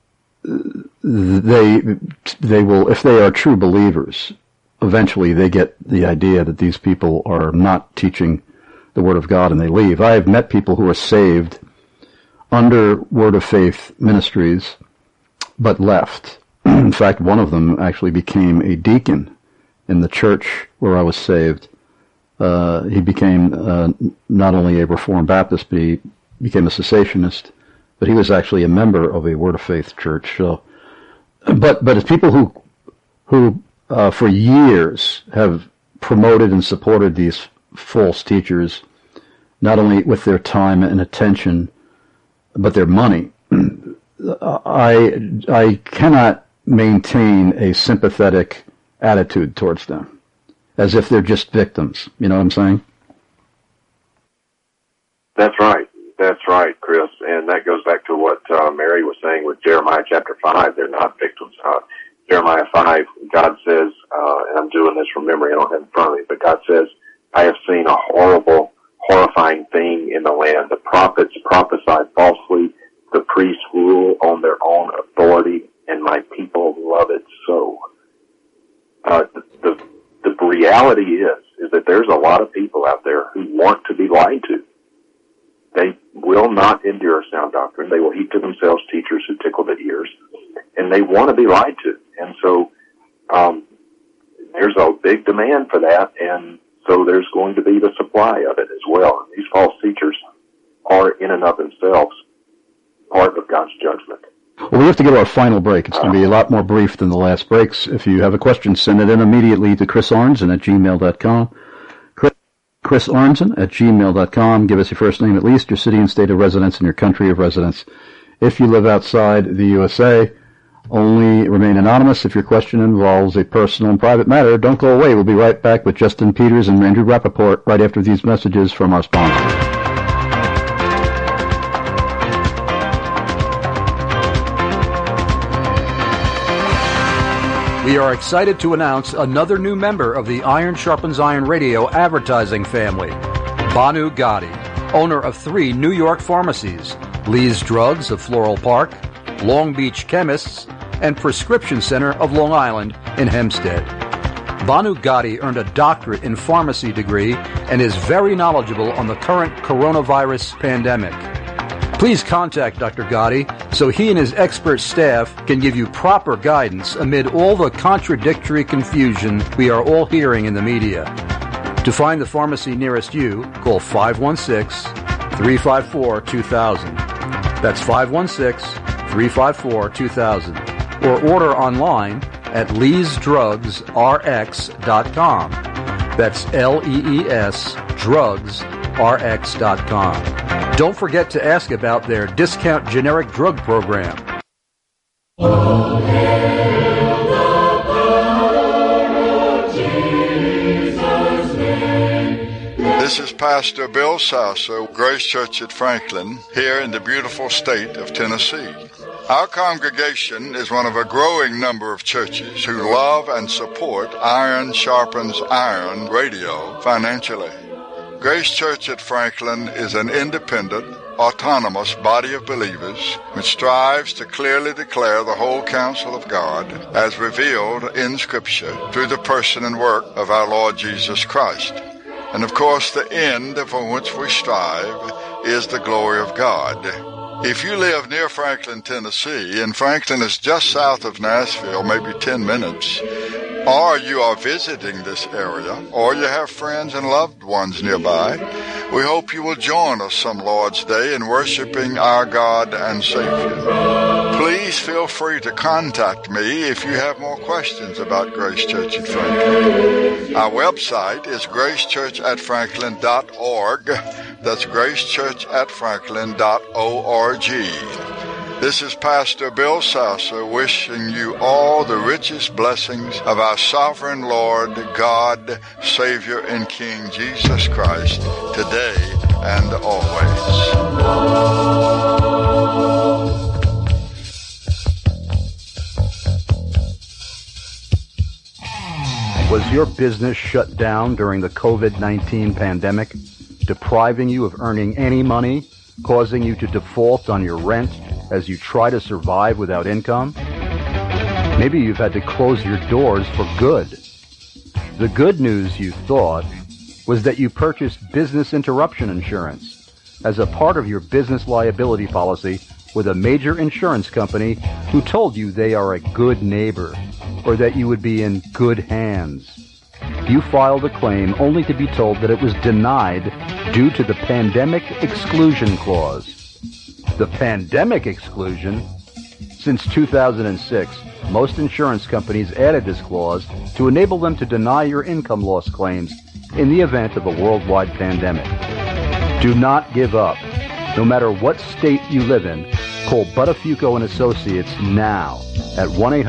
they will, if they are true believers, eventually they get the idea that these people are not teaching the Word of God, and they leave. I have met people who are saved under Word of Faith ministries, but left. In fact, one of them actually became a deacon in the church where I was saved. He became not only a Reformed Baptist, but he became a cessationist, but he was actually a member of a Word of Faith church. So, but it's people who for years have promoted and supported these false teachers, not only with their time and attention, but their money. I cannot maintain a sympathetic attitude towards them, as if they're just victims. You know what I'm saying? That's right, Chris. And that goes back to what Mary was saying with Jeremiah chapter 5. They're not victims. Jeremiah 5, God says, and I'm doing this from memory, I don't have it in front of me, but God says, I have seen a horrifying thing in the land. The prophets prophesy falsely. The priests rule on their own authority, and my people love it so. The reality is that there's a lot of people out there who want to be lied to. They will not endure sound doctrine. They will heap to themselves teachers who tickle the ears, and they want to be lied to. And so there's a big demand for that, and so there's going to be the supply of it as well. And these false teachers are in and of themselves part of God's judgment. Well, we have to get to our final break. It's going to be a lot more brief than the last breaks. If you have a question, send it in immediately to chrisarnzen@gmail.com. chrisarnzen@gmail.com. Give us your first name at least, your city and state of residence, and your country of residence. If you live outside the USA, only remain anonymous. If your question involves a personal and private matter, don't go away. We'll be right back with Justin Peters and Andrew Rappaport right after these messages from our sponsors. We are excited to announce another new member of the Iron Sharpens Iron Radio advertising family, Banu Gotti, owner of 3 New York pharmacies, Lee's Drugs of Floral Park, Long Beach Chemists, and Prescription Center of Long Island in Hempstead. Banu Gotti earned a doctorate in pharmacy degree and is very knowledgeable on the current coronavirus pandemic. Please contact Dr. Gotti so he and his expert staff can give you proper guidance amid all the contradictory confusion we are all hearing in the media. To find the pharmacy nearest you, call 516-354-2000. That's 516-354-2000. Or order online at leesdrugsrx.com. That's LEES drugsrx.com. Don't forget to ask about their discount generic drug program. This is Pastor Bill Sasser, Grace Church at Franklin, here in the beautiful state of Tennessee. Our congregation is one of a growing number of churches who love and support Iron Sharpens Iron Radio financially. Grace Church at Franklin is an independent, autonomous body of believers which strives to clearly declare the whole counsel of God as revealed in Scripture through the person and work of our Lord Jesus Christ. And of course, the end for which we strive is the glory of God. If you live near Franklin, Tennessee, and Franklin is just south of Nashville, maybe 10 minutes, or you are visiting this area, or you have friends and loved ones nearby, we hope you will join us some Lord's Day in worshiping our God and Savior. Please feel free to contact me if you have more questions about Grace Church at Franklin. Our website is gracechurchatfranklin.org. That's gracechurchatfranklin.org. This is Pastor Bill Sasser wishing you all the richest blessings of our sovereign Lord, God, Savior, and King Jesus Christ, today and always. Was your business shut down during the COVID-19 pandemic, depriving you of earning any money, causing you to default on your rent as you try to survive without income? Maybe you've had to close your doors for good. The good news, you thought, was that you purchased business interruption insurance as a part of your business liability policy with a major insurance company who told you they are a good neighbor or that you would be in good hands. You filed a claim only to be told that it was denied due to the Pandemic Exclusion Clause. The Pandemic Exclusion? Since 2006, most insurance companies added this clause to enable them to deny your income loss claims in the event of a worldwide pandemic. Do not give up. No matter what state you live in, call Buttafuoco & Associates now at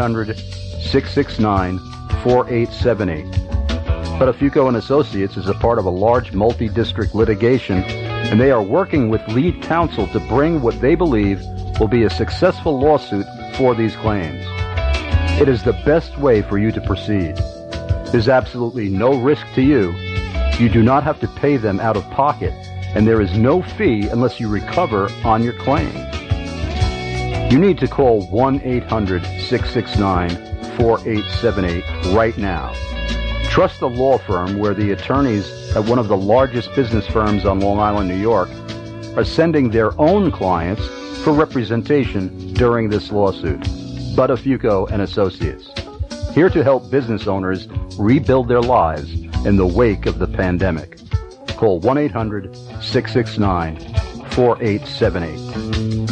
1-800-669-4878. Buttafuoco & Associates is a part of a large multi-district litigation, and they are working with lead counsel to bring what they believe will be a successful lawsuit for these claims. It is the best way for you to proceed. There's absolutely no risk to you. You do not have to pay them out of pocket, and there is no fee unless you recover on your claim. You need to call 1-800-669-4878 right now. Trust the law firm where the attorneys at one of the largest business firms on Long Island, New York, are sending their own clients for representation during this lawsuit. Buttafuoco & Associates, here to help business owners rebuild their lives in the wake of the pandemic. Call 1-800-669-4878. 4878.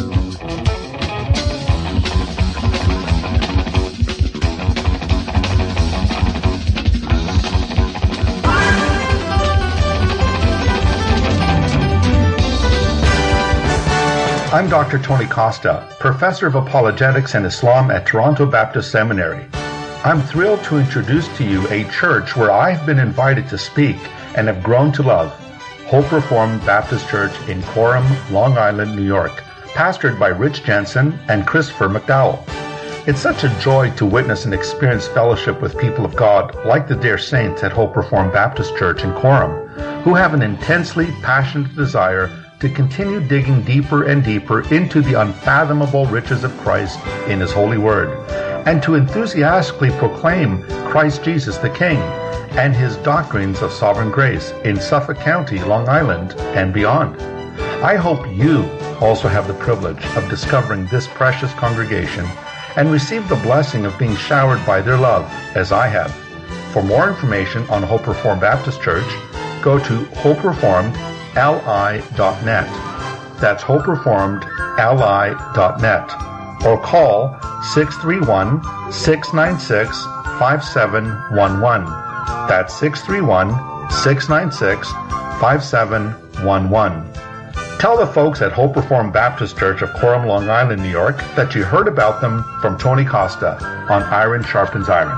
I'm Dr. Tony Costa, Professor of Apologetics and Islam at Toronto Baptist Seminary. I'm thrilled to introduce to you a church where I've been invited to speak and have grown to love, Hope Reformed Baptist Church in Coram, Long Island, New York, pastored by Rich Jensen and Christopher McDowell. It's such a joy to witness and experience fellowship with people of God like the dear saints at Hope Reformed Baptist Church in Coram, who have an intensely passionate desire to continue digging deeper and deeper into the unfathomable riches of Christ in His holy word, and to enthusiastically proclaim Christ Jesus the King and His doctrines of sovereign grace in Suffolk County, Long Island, and beyond. I hope you also have the privilege of discovering this precious congregation and receive the blessing of being showered by their love, as I have. For more information on Hope Reformed Baptist Church, go to hopereformedli.net. That's hopereformedli.net. Or call 631-696-5711. That's 631-696-5711. Tell the folks at Hope Reformed Baptist Church of Coram, Long Island, New York, that you heard about them from Tony Costa on Iron Sharpens Iron.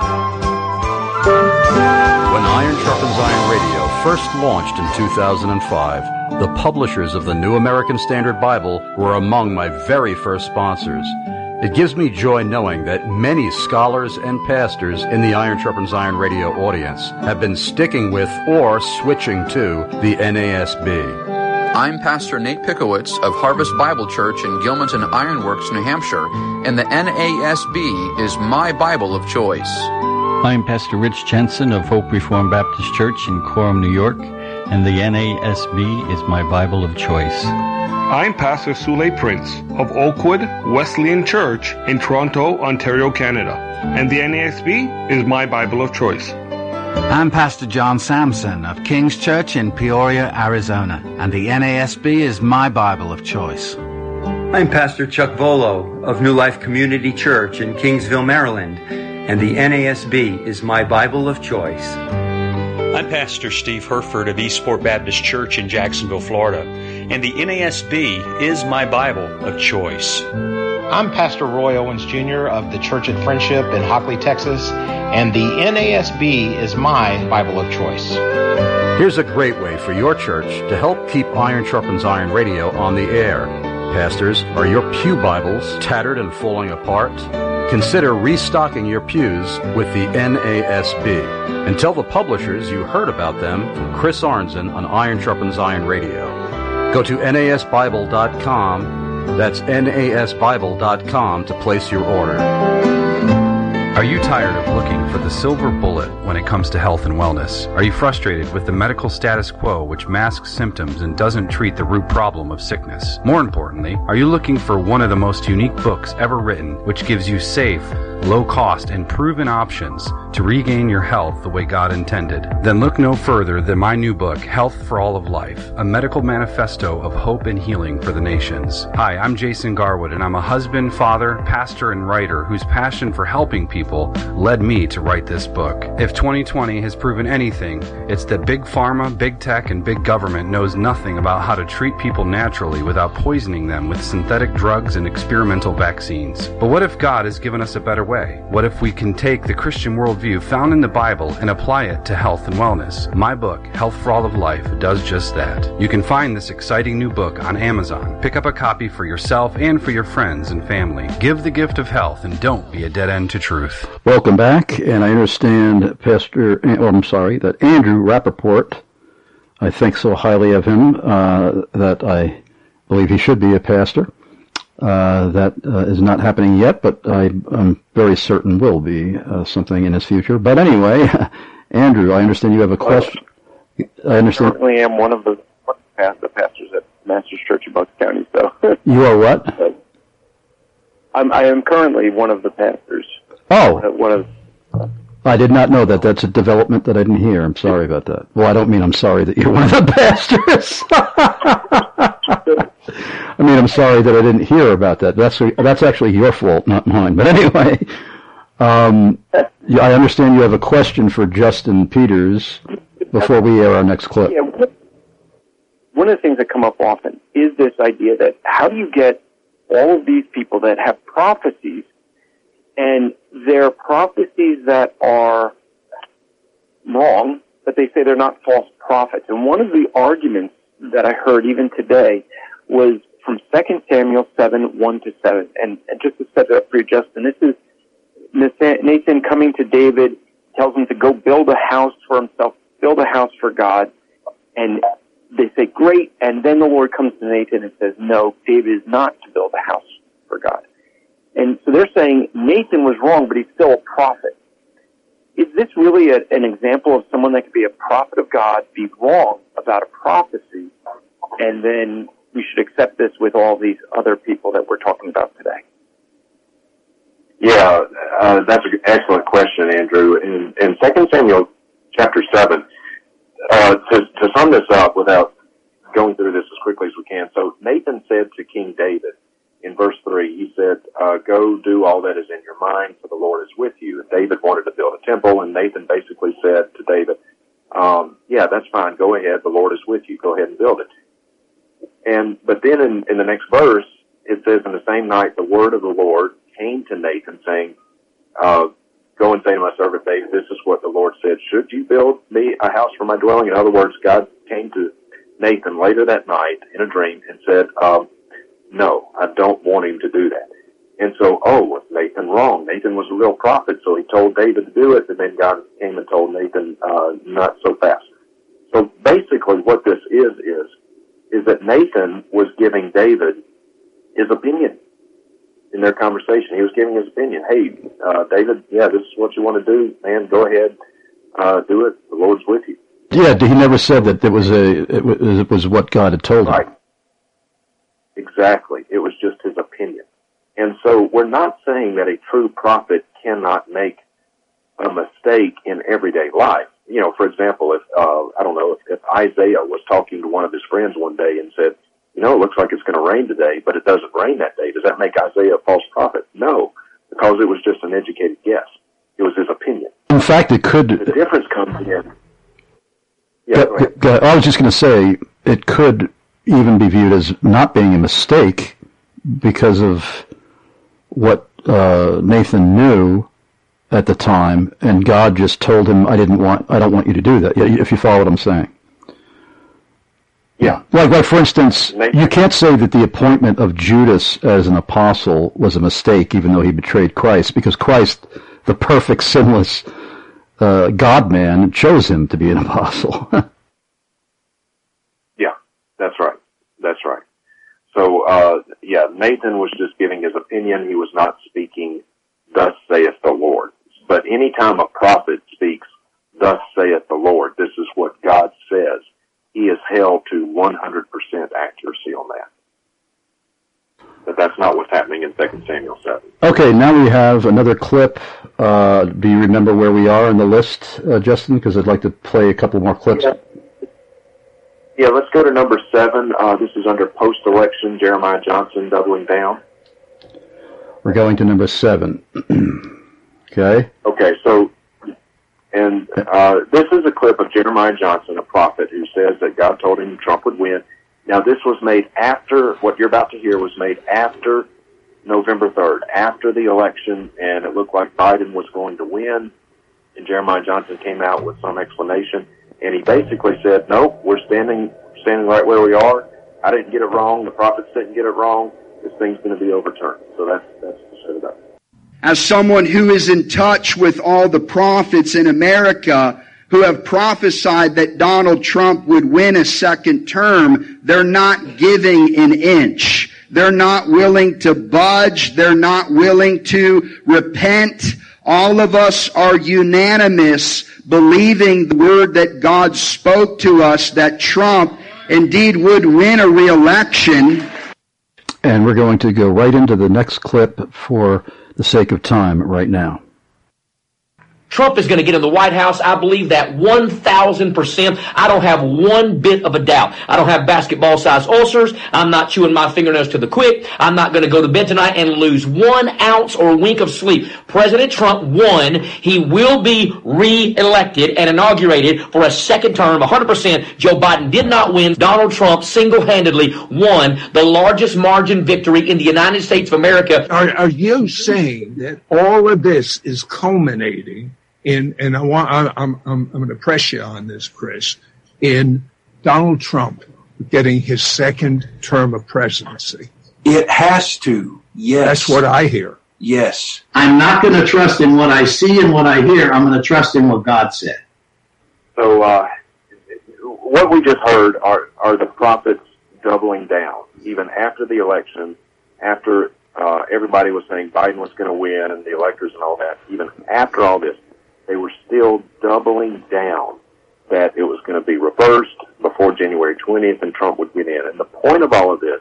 When Iron Sharpens Iron Radio first launched in 2005, the publishers of the New American Standard Bible were among my very first sponsors. It gives me joy knowing that many scholars and pastors in the Iron Sharpens Iron Radio audience have been sticking with or switching to the NASB. I'm Pastor Nate Pickowitz of Harvest Bible Church in Gilmanton Ironworks, New Hampshire, and the NASB is my Bible of choice. I'm Pastor Rich Jensen of Hope Reformed Baptist Church in Coram, New York, and the NASB is my Bible of choice. I'm Pastor Sule Prince of Oakwood Wesleyan Church in Toronto, Ontario, Canada, and the NASB is my Bible of choice. I'm Pastor John Samson of King's Church in Peoria, Arizona, and the NASB is my Bible of choice. I'm Pastor Chuck Volo of New Life Community Church in Kingsville, Maryland, and the NASB is my Bible of choice. I'm Pastor Steve Herford of Eastport Baptist Church in Jacksonville, Florida, and the NASB is my Bible of choice. I'm Pastor Roy Owens Jr. of the Church at Friendship in Hockley, Texas, and the NASB is my Bible of choice. Here's a great way for your church to help keep Iron Sharpens Iron Radio on the air. Pastors, are your pew Bibles tattered and falling apart? Consider restocking your pews with the NASB. And tell the publishers you heard about them from Chris Arnzen on Iron Sharpens Iron Radio. Go to nasbible.com. That's nasbible.com to place your order. Are you tired of looking for the silver bullet when it comes to health and wellness? Are you frustrated with the medical status quo which masks symptoms and doesn't treat the root problem of sickness? More importantly, are you looking for one of the most unique books ever written which gives you safe, low-cost, and proven options to regain your health the way God intended? Then look no further than my new book, Health for All of Life, a medical manifesto of hope and healing for the nations. Hi, I'm Jason Garwood, and I'm a husband, father, pastor, and writer whose passion for helping people led me to write this book. If 2020 has proven anything, it's that big pharma, big tech, and big government knows nothing about how to treat people naturally without poisoning them with synthetic drugs and experimental vaccines. But what if God has given us a better way? What if we can take the Christian worldview found in the Bible and apply it to health and wellness? My book, Health for All of Life, does just that. You can find this exciting new book on Amazon. Pick up a copy for yourself and for your friends and family. Give the gift of health and don't be a dead end to truth. Welcome back, and I understand that Andrew Rappaport, I think so highly of him that I believe he should be a pastor. That is not happening yet, but I'm very certain will be something in his future. But anyway, Andrew, I understand you have a question. I understand. I currently am one of the pastors at Masters Church in Bucks County. So you are what? I am currently one of the pastors. Oh. One of. I did not know that. That's a development that I didn't hear. I'm sorry about that. Well, I don't mean I'm sorry that you're one of the pastors. mean, I'm sorry that I didn't hear about that. That's actually your fault, not mine. But anyway, I understand you have a question for Justin Peters before we air our next clip. Yeah, one of the things that come up often is this idea that how do you get all of these people that have prophecies, and they're prophecies that are wrong, but they say they're not false prophets. And one of the arguments that I heard even today was from 2 Samuel 7, 1-7. And just to set it up for you, Justin, this is Nathan coming to David, tells him to go build a house for himself, build a house for God, and they say, great, and then the Lord comes to Nathan and says, no, David is not to build a house for God. And so they're saying Nathan was wrong, but he's still a prophet. Is this really an example of someone that could be a prophet of God, be wrong about a prophecy, and then we should accept this with all these other people that we're talking about today? Yeah, that's an excellent question, Andrew. In 2 Samuel chapter 7, to sum this up without going through this as quickly as we can, so Nathan said to King David in verse 3, he said, go do all that is in your mind, for the Lord is with you. And David wanted to build a temple, and Nathan basically said to David, yeah, that's fine, go ahead, the Lord is with you, go ahead and build it. But then in the next verse, it says, in the same night, the word of the Lord came to Nathan, saying, go and say to my servant David, this is what the Lord said, should you build me a house for my dwelling? In other words, God came to Nathan later that night in a dream and said, no, I don't want him to do that. And so, was Nathan wrong? Nathan was a real prophet, so he told David to do it, and then God came and told Nathan, not so fast. So basically what this is that Nathan was giving David his opinion in their conversation. He was giving his opinion. Hey, David, yeah, this is what you want to do, man, go ahead, do it, the Lord's with you. Yeah, he never said that it was what God had told him. Right. Exactly. It was just his opinion. And so we're not saying that a true prophet cannot make a mistake in everyday life. You know, for example, if Isaiah was talking to one of his friends one day and said, it looks like it's going to rain today, but it doesn't rain that day. Does that make Isaiah a false prophet? No, because it was just an educated guess. It was his opinion. In fact, it could... The difference comes in... Yeah, go ahead. I was just going to say, it could even be viewed as not being a mistake because of what Nathan knew at the time, and God just told him, I don't want you to do that, if you follow what I'm saying. Yeah. Like for instance, you can't say that the appointment of Judas as an apostle was a mistake, even though he betrayed Christ, because Christ, the perfect, sinless God-man, chose him to be an apostle. Yeah, that's right. That's right. So, Nathan was just giving his opinion. He was not speaking, thus saith the Lord. But any time a prophet speaks, thus saith the Lord, this is what God says, he is held to 100% accuracy on that. But that's not what's happening in 2 Samuel 7. Okay, now we have another clip. Do you remember where we are in the list, Justin? Because I'd like to play a couple more clips. Yeah, let's go to number 7. This is under post-election, Jeremiah Johnson doubling down. We're going to number 7. Okay. Okay, so, and this is a clip of Jeremiah Johnson, a prophet, who says that God told him Trump would win. Now, this was made after, what you're about to hear was made after November 3rd, after the election, and it looked like Biden was going to win, and Jeremiah Johnson came out with some explanation, and he basically said, no, we're standing right where we are. I didn't get it wrong. The prophets didn't get it wrong. This thing's going to be overturned. So that's to set it up. As someone who is in touch with all the prophets in America who have prophesied that Donald Trump would win a second term, they're not giving an inch. They're not willing to budge. They're not willing to repent. All of us are unanimous, believing the word that God spoke to us, that Trump indeed would win a re-election. And we're going to go right into the next clip for the sake of time right now. Trump is going to get in the White House. I believe that 1,000%. I don't have one bit of a doubt. I don't have basketball-sized ulcers. I'm not chewing my fingernails to the quick. I'm not going to go to bed tonight and lose 1 ounce or wink of sleep. President Trump won. He will be re-elected and inaugurated for a second term. 100%. Joe Biden did not win. Donald Trump single-handedly won the largest margin victory in the United States of America. Are you saying that all of this is culminating in, and I'm going to press you on this, Chris, in Donald Trump getting his second term of presidency? It has to, yes. That's what I hear. Yes. I'm not going to trust in what I see and what I hear. I'm going to trust in what God said. So what we just heard are the prophets doubling down, even after the election, after everybody was saying Biden was going to win and the electors and all that. Even after all this, they were still doubling down that it was going to be reversed before January 20th and Trump would win in. And the point of all of this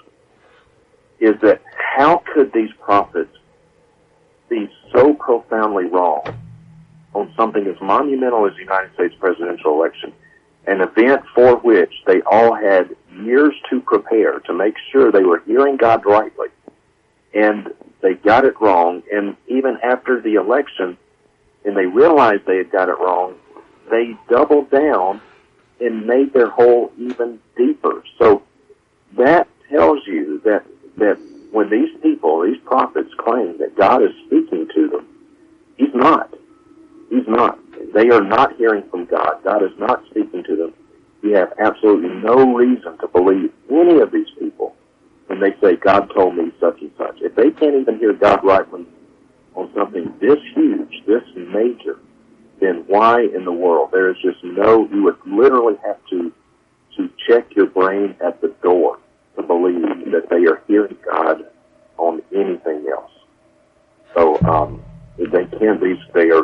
is that how could these prophets be so profoundly wrong on something as monumental as the United States presidential election, an event for which they all had years to prepare to make sure they were hearing God rightly, and they got it wrong. And even after the election, and they realized they had got it wrong, they doubled down and made their hole even deeper. So that tells you that when these people, these prophets, claim that God is speaking to them, He's not. He's not. They are not hearing from God. God is not speaking to them. You have absolutely no reason to believe any of these people when they say, God told me such and such. If they can't even hear God right on something this huge, this major, then why in the world? There is just you would literally have to check your brain at the door to believe that they are hearing God on anything else. So, they can't be, they are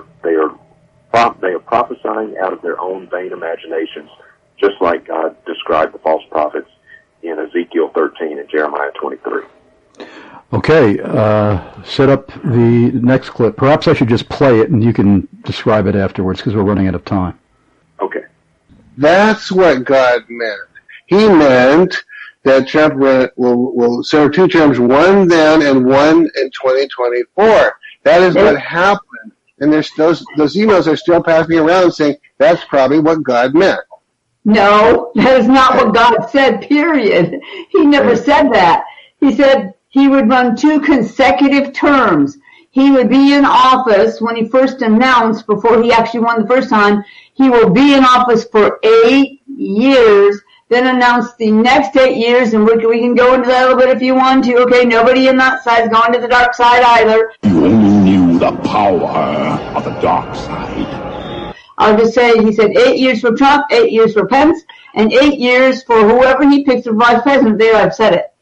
prophesying out of their own vain imaginations, just like God described the false prophets in Ezekiel 13 and Jeremiah 23. Okay, set up the next clip. Perhaps I should just play it and you can describe it afterwards because we're running out of time. Okay. That's what God meant. He meant that Trump will serve 2 terms, one then and one in 2024. That is what happened. And there's those emails are still passing around saying that's probably what God meant. No, that is not what God said, period. He never said that. He said he would run 2 consecutive terms. He would be in office when he first announced, before he actually won the first time, he will be in office for 8 years, then announce the next 8 years, and we can go into that a little bit if you want to. Okay, nobody in that side is going to the dark side either. You only knew the power of the dark side. I'll just say, he said 8 years for Trump, 8 years for Pence, and 8 years for whoever he picks for vice president. There, I've said it.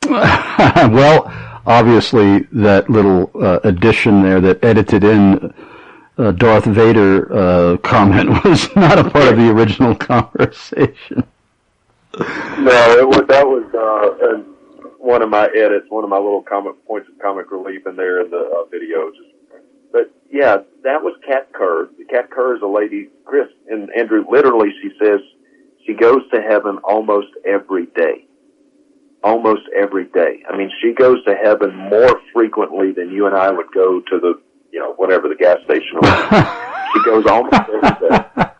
Well, obviously, that little addition there that edited in Darth Vader comment was not a part of the original conversation. No, that was one of my edits, one of my little points of comic relief in there in the video. But yeah, that was Kat Kerr. Kat Kerr is a lady, Chris and Andrew. Literally, she says she goes to heaven almost every day. Almost every day. I mean, she goes to heaven more frequently than you and I would go to the, whatever the gas station was. She goes almost every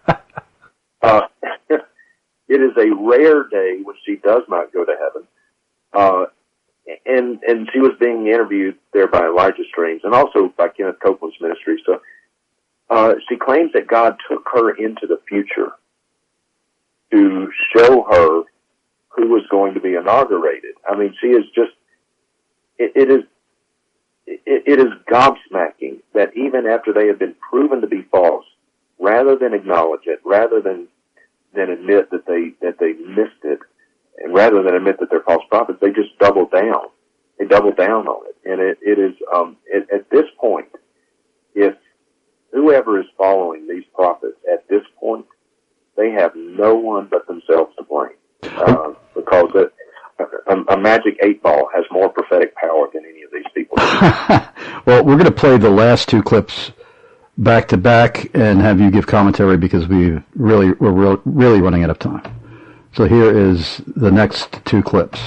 day. It is a rare day when she does not go to heaven. And she was being interviewed there by Elijah Streams and also by Kenneth Copeland's ministry. So, she claims that God took her into the future to show her who was going to be inaugurated. I mean, she is just, it is gobsmacking that even after they have been proven to be false, rather than acknowledge it, rather than admit that they missed it, and rather than admit that they're false prophets, they just double down. They double down on it. And it is, at this point, if whoever is following these prophets at this point, they have no one but themselves to blame. Because a magic 8-ball has more prophetic power than any of these people. Well, we're going to play the last 2 clips back to back and have you give commentary because we're really running out of time. So here is the next two clips.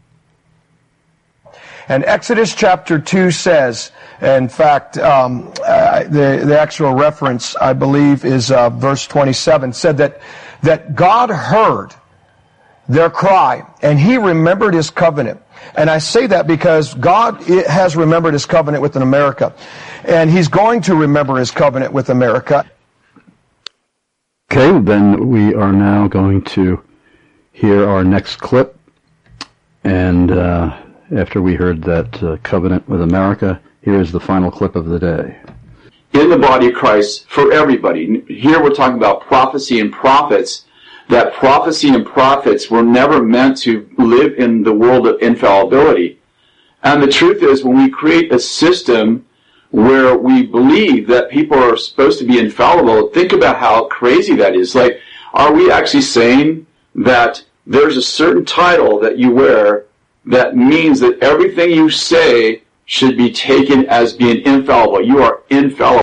And Exodus chapter 2 says, in fact, the actual reference, I believe, is verse 27, said that God heard their cry, and He remembered His covenant. And I say that because God has remembered His covenant with America, and He's going to remember His covenant with America. Okay, then we are now going to hear our next clip, and after we heard that covenant with America, here is the final clip of the day. In the body of Christ, for everybody. Here we're talking about prophecy and prophets, that prophecy and prophets were never meant to live in the world of infallibility. And the truth is, when we create a system where we believe that people are supposed to be infallible, think about how crazy that is. Like, are we actually saying that there's a certain title that you wear that means that everything you say should be taken as being infallible? You are infallible.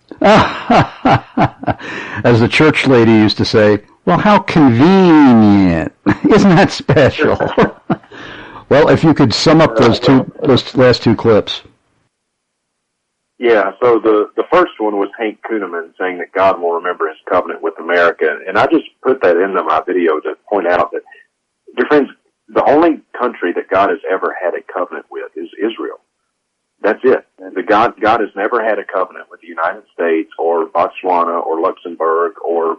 As the church lady used to say, well, how convenient. Isn't that special? Well, if you could sum up those last two clips. Yeah, so the first one was Hank Kunneman saying that God will remember His covenant with America. And I just put that into my video to point out that, dear friends, the only country that God has ever had a covenant with is Israel. That's it. God has never had a covenant with the United States or Botswana or Luxembourg or,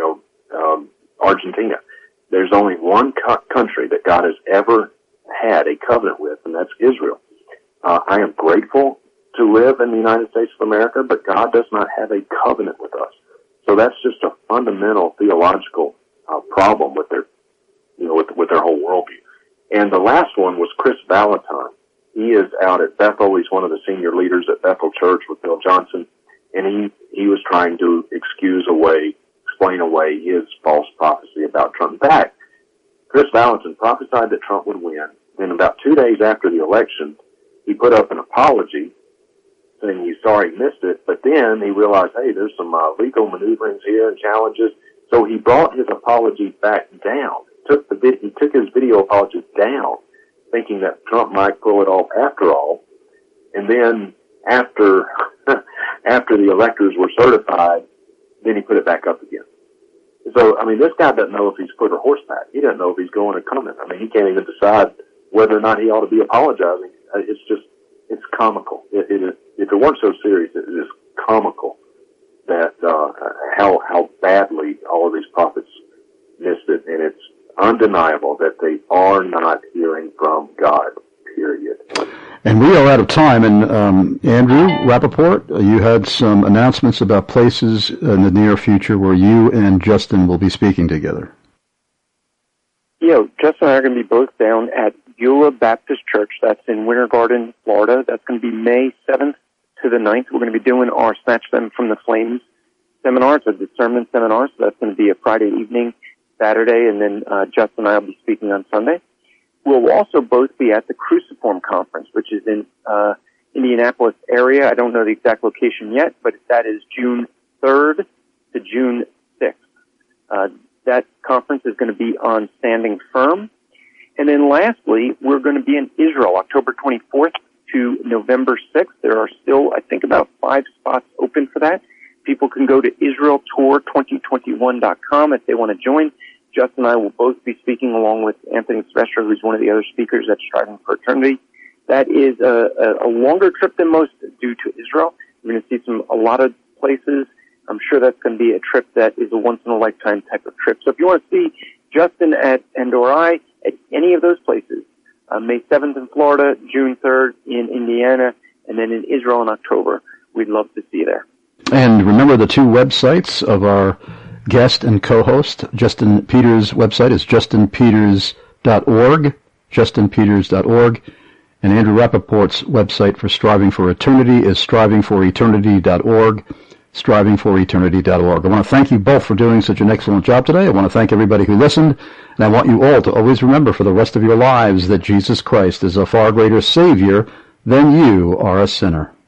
Argentina. There's only one country that God has ever had a covenant with, and that's Israel. I am grateful to live in the United States of America, but God does not have a covenant with us. So that's just a fundamental theological problem with their, with their whole worldview. And the last one was Chris Valentine. He is out at Bethel. He's one of the senior leaders at Bethel Church with Bill Johnson, and he was trying to explain away his false prophecy about Trump. In fact, Chris Valentine prophesied that Trump would win. And about 2 days after the election, he put up an apology saying he's sorry he missed it, but then he realized, hey, there's some legal maneuverings here and challenges. So he brought his apology back down. He took his video apology down, thinking that Trump might pull it off after all. And then after the electors were certified, then he put it back up again. So, this guy doesn't know if he's foot or horseback. He doesn't know if he's going or coming. He can't even decide whether or not he ought to be apologizing. It's comical. It is, if it weren't so serious, it is comical that how badly all of these prophets missed it, and it's undeniable that they are not hearing from God, period. And we are out of time. And Andrew Rappaport, you had some announcements about places in the near future where you and Justin will be speaking together. Yeah, Justin and I are going to be both down at Beulah Baptist Church. That's in Winter Garden, Florida. That's going to be May 7th to the 9th. We're going to be doing our Snatch Them from the Flames seminar. It's a discernment seminar, so that's going to be a Friday evening, Saturday, and then Justin and I will be speaking on Sunday. We'll also both be at the Cruciform Conference, which is in Indianapolis area. I don't know the exact location yet, but that is June 3rd to June 6th. That conference is going to be on Standing Firm. And then lastly, we're going to be in Israel, October 24th to November 6th. There are still, I think, about 5 spots open for that. People can go to IsraelTour2021.com if they want to join. Justin and I will both be speaking along with Anthony Silvestro, who's one of the other speakers at Striving for Eternity. That is a longer trip than most due to Israel. We're going to see a lot of places. I'm sure that's going to be a trip that is a once-in-a-lifetime type of trip. So if you want to see Justin or I at any of those places, May 7th in Florida, June 3rd in Indiana, and then in Israel in October, we'd love to see you there. And remember the two websites of our guest and co-host. Justin Peters' website is justinpeters.org, justinpeters.org. And Andrew Rappaport's website for Striving for Eternity is strivingforeternity.org, strivingforeternity.org. I want to thank you both for doing such an excellent job today. I want to thank everybody who listened, and I want you all to always remember for the rest of your lives that Jesus Christ is a far greater Savior than you are a sinner.